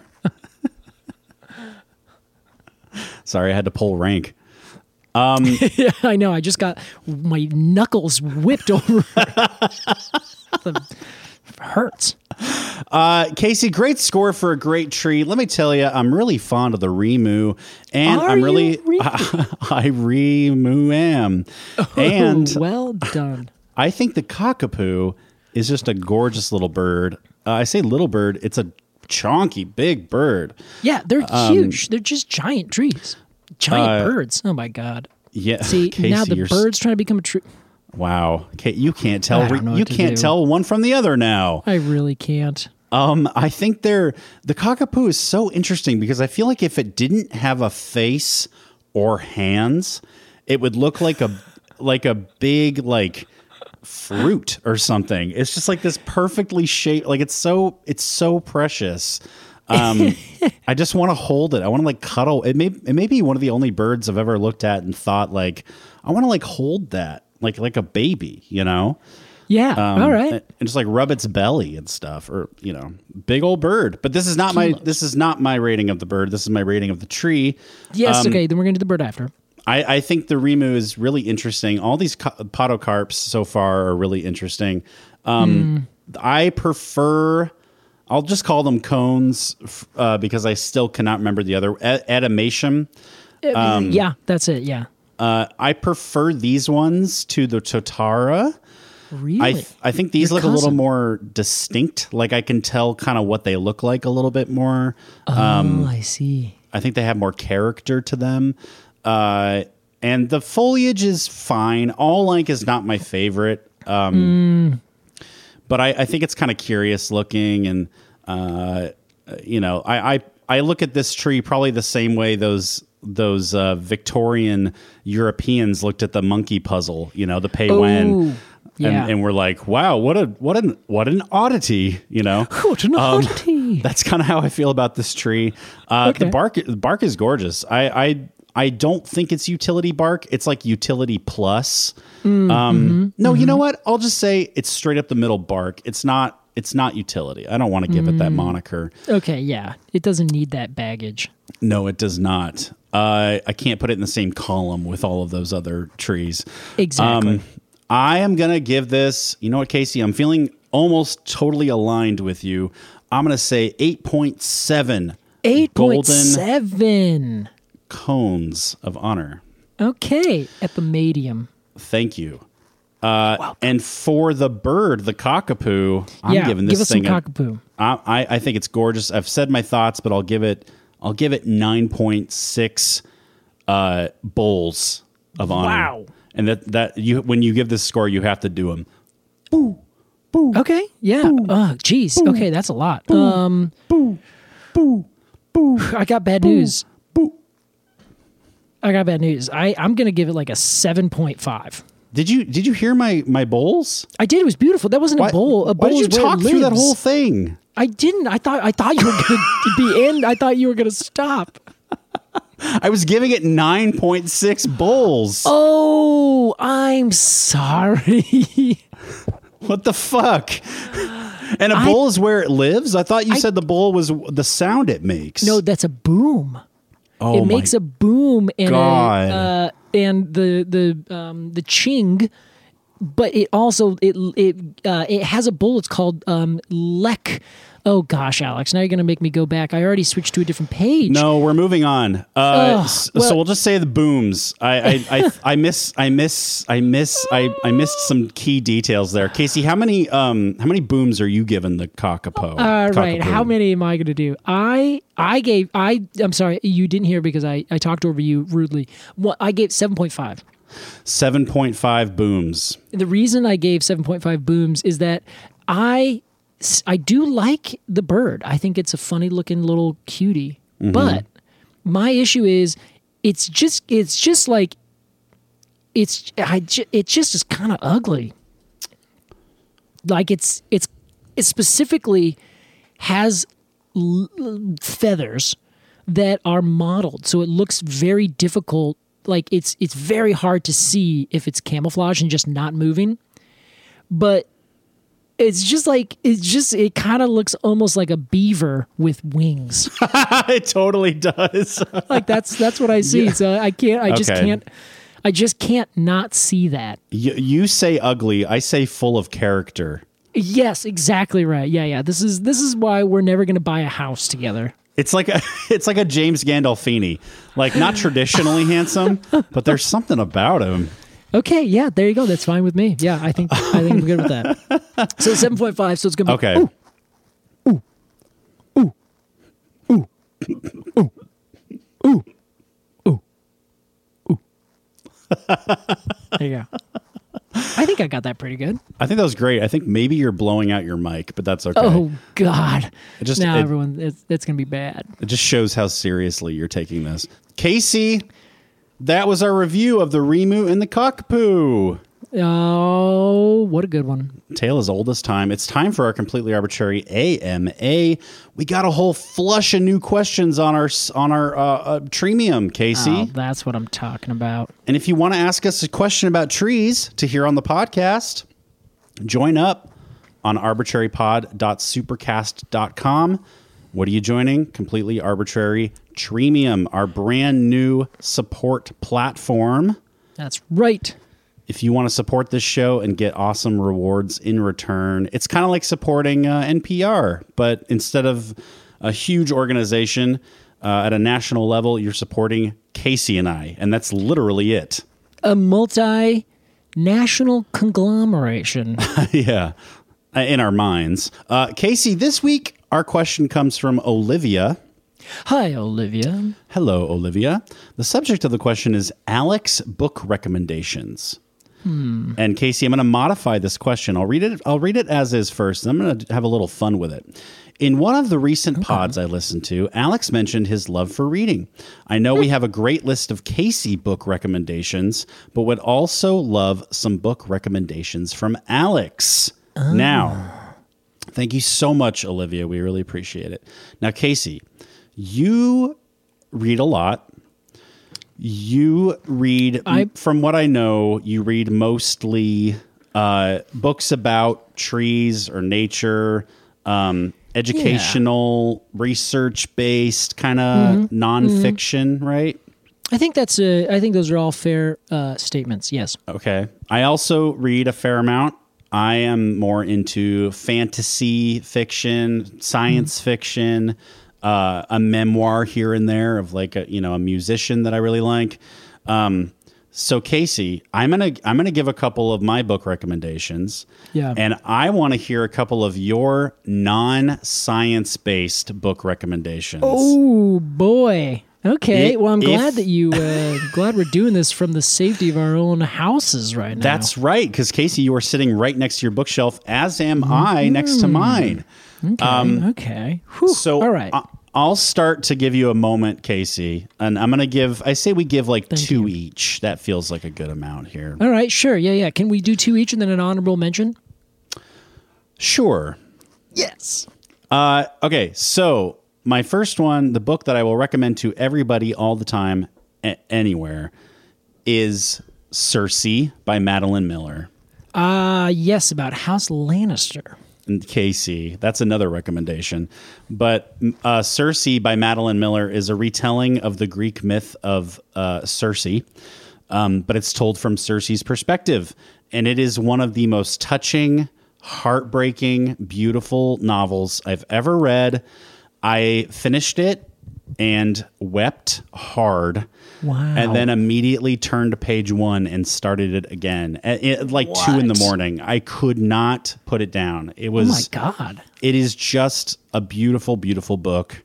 Sorry, I had to pull rank.
Yeah, I know. I just got my knuckles whipped over. It hurts.
Casey, great score for a great tree. Let me tell you, I'm really fond of the Rimu, and I Rimu am. And
well done.
I think the Cockapoo is just a gorgeous little bird. I say little bird; it's a chonky, big bird.
Yeah, they're huge. They're just giant trees, giant birds. Oh my god!
Yeah.
See,
Casey,
now the bird's trying to become a tree.
Wow, you can't tell. You can't
do.
tell one from the other now.
I really can't.
I think the Cockapoo is so interesting because I feel like if it didn't have a face or hands, it would look like a big like fruit or something. It's just like this perfectly shaped. Like it's so precious. I just want to hold it. I want to like cuddle. It may be one of the only birds I've ever looked at and thought like I want to like hold that. Like a baby, you know?
Yeah. All right.
And just like rub its belly and stuff, or big old bird. But this is not my rating of the bird. This is my rating of the tree.
Yes. Okay. Then we're gonna do the bird after.
I think the Rimu is really interesting. All these podocarps so far are really interesting. I prefer. I'll just call them cones because I still cannot remember the other Adamantium.
Yeah, that's it. Yeah.
I prefer these ones to the Totara.
Really?
I think these look a little more distinct. Like I can tell kind of what they look like a little bit more.
I see.
I think they have more character to them. And the foliage is fine. All like is not my favorite. But I think it's kind of curious looking. And, I look at this tree probably the same way those Victorian Europeans looked at the monkey puzzle, the Pei Wen.
Yeah.
And we're like, wow, what an oddity,
What an oddity.
That's kind of how I feel about this tree. The bark is gorgeous. I I don't think it's utility bark. It's like utility plus. No, you know what? I'll just say it's straight up the middle bark. It's not utility. I don't want to give it that moniker.
Okay, yeah. It doesn't need that baggage.
No, it does not. I can't put it in the same column with all of those other trees.
Exactly.
I am going to give this, you know what, Casey? I'm feeling almost totally aligned with you. I'm going to say 8.7.
8.7.
Cones of honor.
Okay, epimedium.
Thank you. And for the bird, the cockapoo, I'm giving this thing
give us some cockapoo.
I think it's gorgeous. I've said my thoughts, but I'll give it 9.6 bowls of honor.
Wow.
And that you when you give this score, you have to do them. Boo, boo.
Okay, yeah.
Boo,
oh, geez.
Boo,
okay, that's a lot.
Boo, boo, boo, boo.
I got bad news. I got bad news. I'm going to give it like a 7.5.
Did you hear my bowls?
I did. It was beautiful. That wasn't a bowl. A bowl.
Why did you
is where
talk
it
through that
lives.
whole thing?
I didn't. I thought you were going to be in. I thought you were going to stop.
I was giving it 9.6 bowls.
Oh, I'm sorry.
What the fuck? And a bowl is where it lives? I thought you said the bowl was the sound it makes.
No, that's a boom.
Oh,
it makes a boom and
God.
And the ching, but it also it has a bowl. It's called lek. Oh gosh, Alex! Now you're going to make me go back. I already switched to a different page.
No, we're moving on. So we'll just say the booms. I missed some key details there. Casey, how many booms are you giving the cockapoo?
Right. How many am I going to do? I'm sorry, you didn't hear because I talked over you rudely. I gave 7.5.
7.5 booms.
The reason I gave 7.5 booms is that I do like the bird. I think it's a funny looking little cutie. Mm-hmm. But my issue is it just is kind of ugly. Like it specifically has feathers that are mottled, so it looks very difficult. Like it's very hard to see if it's camouflage and just not moving. But it kind of looks almost like a beaver with wings.
It totally does.
Like that's what I see. Yeah. So I just can't not see that.
You say ugly, I say full of character.
Yes, exactly right. Yeah. This is why we're never going to buy a house together.
It's like a James Gandolfini, like not traditionally handsome, but there's something about him.
Okay, yeah, there you go. That's fine with me. Yeah, I think I'm good with that. So 7.5. So it's gonna be
okay.
Ooh. There you go. I think I got that pretty good.
I think that was great. I think maybe you're blowing out your mic, but that's okay.
Oh God! Everyone, it's gonna be bad.
It just shows how seriously you're taking this, Casey. That was our review of the Remu and the Cockapoo.
Oh, what a good one.
Tale as old as time. It's time for our completely arbitrary AMA. We got a whole flush of new questions on our Treemium, Casey.
Oh, that's what I'm talking about.
And if you want to ask us a question about trees to hear on the podcast, join up on arbitrarypod.supercast.com. What are you joining? Completely Arbitrary Treemium, our brand new support platform.
That's right.
If you want to support this show and get awesome rewards in return, it's kind of like supporting NPR, but instead of a huge organization at a national level, you're supporting Casey and I, and that's literally it.
A multi-national conglomeration.
Yeah, in our minds. Casey, this week, our question comes from Olivia.
Hi, Olivia.
Hello, Olivia. The subject of the question is Alex book recommendations. And Casey, I'm going to modify this question. I'll read it as is first, and I'm going to have a little fun with it. In one of the recent pods I listened to, Alex mentioned his love for reading. I know we have a great list of Casey book recommendations, but would also love some book recommendations from Alex. Now, thank you so much, Olivia. We really appreciate it. Now, Casey, you read a lot. You read, from what I know, you read mostly books about trees or nature, educational, research-based kind of nonfiction, right?
I think those are all fair statements. Yes.
Okay. I also read a fair amount. I am more into fantasy fiction, science fiction, a memoir here and there of like a musician that I really like. So Casey, I'm gonna give a couple of my book recommendations.
Yeah.
And I want to hear a couple of your non-science based book recommendations.
Oh boy. Okay. Well, I'm glad that glad we're doing this from the safety of our own houses right now.
That's right, because Casey, you are sitting right next to your bookshelf, as am I next to mine.
Okay. Whew.
So
all right.
I'll start to give you a moment, Casey, and I'm going to I say we give like two each. That feels like a good amount here.
All right, sure. Yeah. Can we do two each and then an honorable mention?
Sure.
Yes.
Okay, so my first one, the book that I will recommend to everybody all the time, anywhere, is Circe by Madeline Miller.
Yes, about House Lannister.
And Casey, that's another recommendation. But Circe by Madeline Miller is a retelling of the Greek myth of Circe, but it's told from Circe's perspective. And it is one of the most touching, heartbreaking, beautiful novels I've ever read. I finished it and wept hard.
Wow.
And then immediately turned to page 1 and started it again at 2 a.m. I could not put it down. It was,
oh my God.
It is just a beautiful, beautiful book.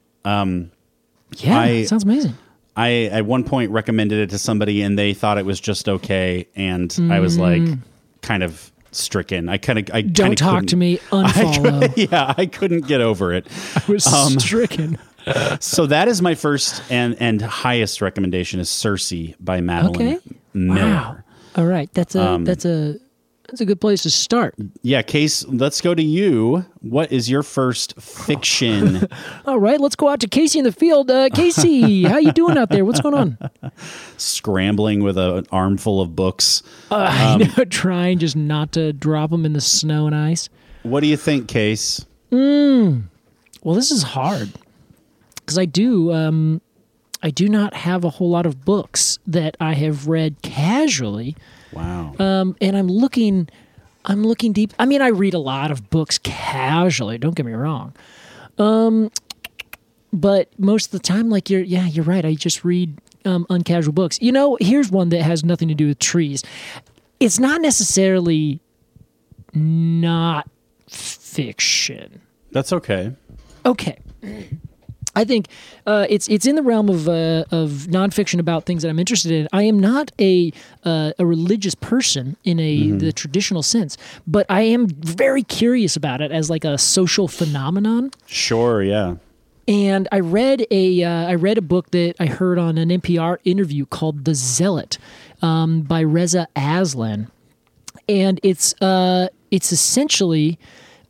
Sounds amazing.
I at one point recommended it to somebody and they thought it was just okay. And I was like kind of stricken. I
don't talk to me. Unfollow.
I couldn't get over it.
I was stricken.
So that is my first and highest recommendation is Circe by Madeline Miller.
Wow. All right. That's a good place to start.
Yeah, Case, let's go to you. What is your first fiction?
All right, let's go out to Casey in the field. Casey, how you doing out there? What's going on?
Scrambling with an armful of books.
Trying just not to drop them in the snow and ice.
What do you think, Case?
Well, this is hard. Because I do not have a whole lot of books that I have read casually.
Wow.
And I'm looking deep. I mean, I read a lot of books casually. Don't get me wrong. But most of the time, like you're right. I just read uncasual books. Here's one that has nothing to do with trees. It's not necessarily not fiction.
That's okay.
Okay. I think it's in the realm of nonfiction about things that I'm interested in. I am not a religious person in the traditional sense, but I am very curious about it as like a social phenomenon.
Sure, yeah.
And I read a book that I heard on an NPR interview called The Zealot by Reza Aslan, and it's essentially.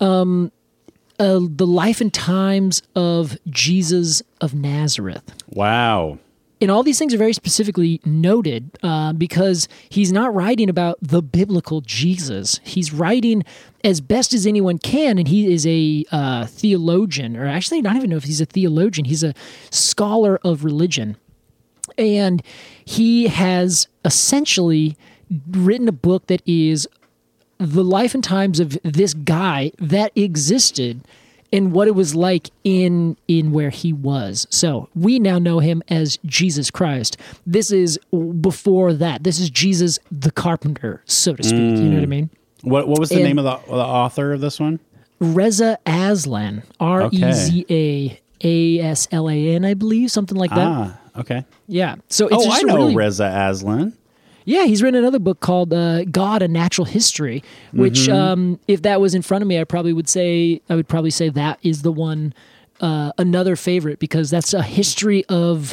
The life and times of Jesus of Nazareth.
Wow.
And all these things are very specifically noted because he's not writing about the biblical Jesus. He's writing as best as anyone can, and he is a theologian, or actually I don't even know if he's a theologian. He's a scholar of religion. And he has essentially written a book that is the life and times of this guy that existed and what it was like in where he was. So we now know him as Jesus Christ. This is before that. This is Jesus the carpenter, so to speak. You know what I mean?
What was the name of the author of this one?
Reza Aslan. REZAASLAN, I believe, something like that.
Ah, okay.
Yeah. So it's just
I know
really,
Reza Aslan.
Yeah, he's written another book called God: A Natural History, which, if that was in front of me, I would probably say that is the one, another favorite, because that's a history of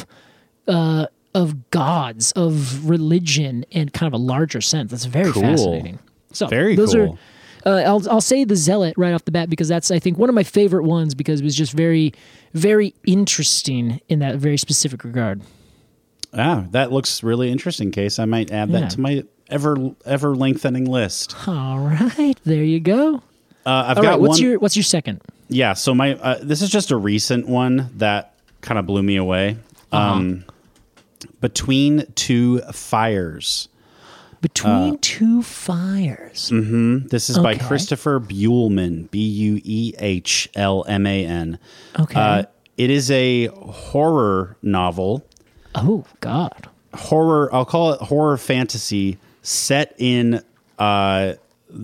gods, of religion, and kind of a larger sense. That's very fascinating. So
very
those
cool.
I'll say The Zealot right off the bat because that's, I think, one of my favorite ones because it was just very, very interesting in that very specific regard.
That looks really interesting, Case. I might add that to my ever lengthening list.
All right, there you go.
I've got
what's
one.
What's your second?
Yeah, so my this is just a recent one that kind of blew me away. Between Two Fires.
Between Two Fires.
Mm-hmm. This is by Christopher Buehlman, Buehlman.
Okay.
It is a horror novel.
Oh, God.
Horror, I'll call it horror fantasy, set in the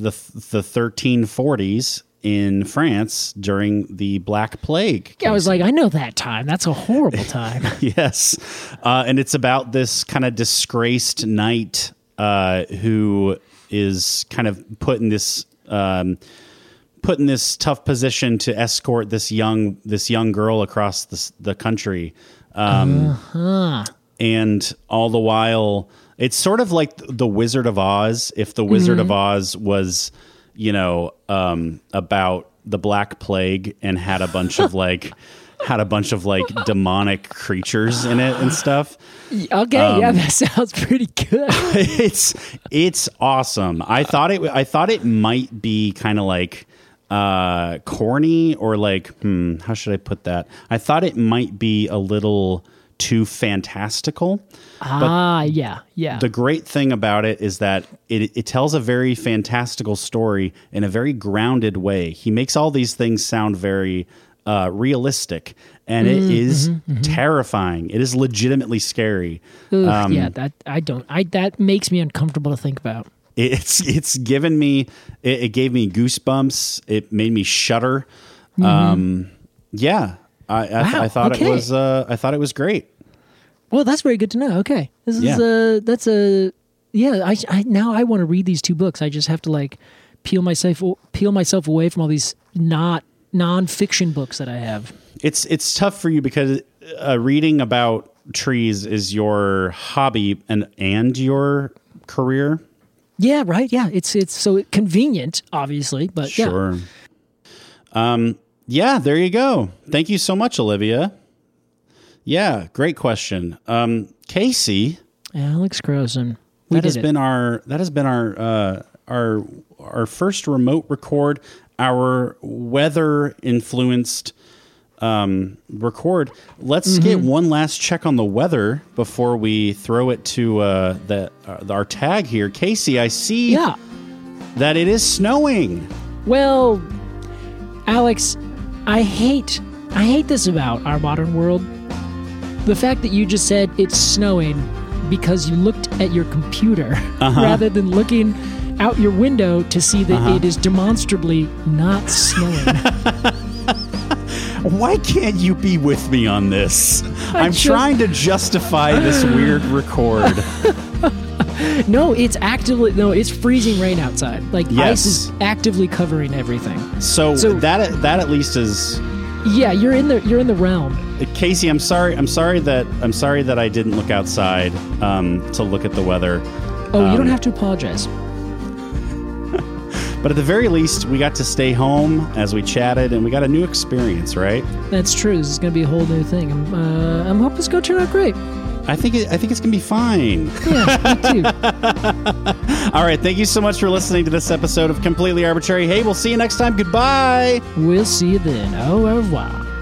1340s in France during the Black Plague.
Yeah, I was like, I know that time. That's a horrible time.
Yes. And it's about this kind of disgraced knight who is kind of put in this tough position to escort this young girl across the country. And all the while, it's sort of like the Wizard of Oz. If the Wizard of Oz was, about the Black Plague and had a bunch of demonic creatures in it and stuff.
Okay, that sounds pretty good.
It's awesome. I thought it might be kind of like corny or like how should I put that? I thought it might be a little too fantastical.
Yeah.
The great thing about it is that it tells a very fantastical story in a very grounded way. He makes all these things sound very realistic, and it is terrifying. It is legitimately scary.
That makes me uncomfortable to think about.
It's given me it gave me goosebumps. It made me shudder. I thought it was great.
Well, that's very good to know. Okay, I now I want to read these two books. I just have to like peel myself away from all these non-fiction books that I have.
It's tough for you because reading about trees is your hobby and your career.
Yeah, right. Yeah, it's so convenient, obviously, but
sure. Yeah, there you go. Thank you so much, Olivia. Yeah, great question. Casey,
Alex Croson.
That has been our first remote record, our weather influenced record. Let's get one last check on the weather before we throw it to our tag here. Casey, I see that it is snowing.
Well, Alex, I hate this about our modern world. The fact that you just said it's snowing because you looked at your computer rather than looking out your window to see that it is demonstrably not snowing.
Why can't you be with me on this? I'm trying to justify this weird record.
No, it's freezing rain outside. Like ice is actively covering everything.
So that at least is.
Yeah, you're in the realm.
Casey, I'm sorry that I didn't look outside to look at the weather.
Oh, you don't have to apologize.
But at the very least, we got to stay home as we chatted, and we got a new experience, right?
That's true. This is going to be a whole new thing. I'm hoping it's going to turn out great.
I think it's going to be fine.
Yeah, me too.
All right, thank you so much for listening to this episode of Completely Arbitrary. Hey, we'll see you next time. Goodbye.
We'll see you then. Au revoir.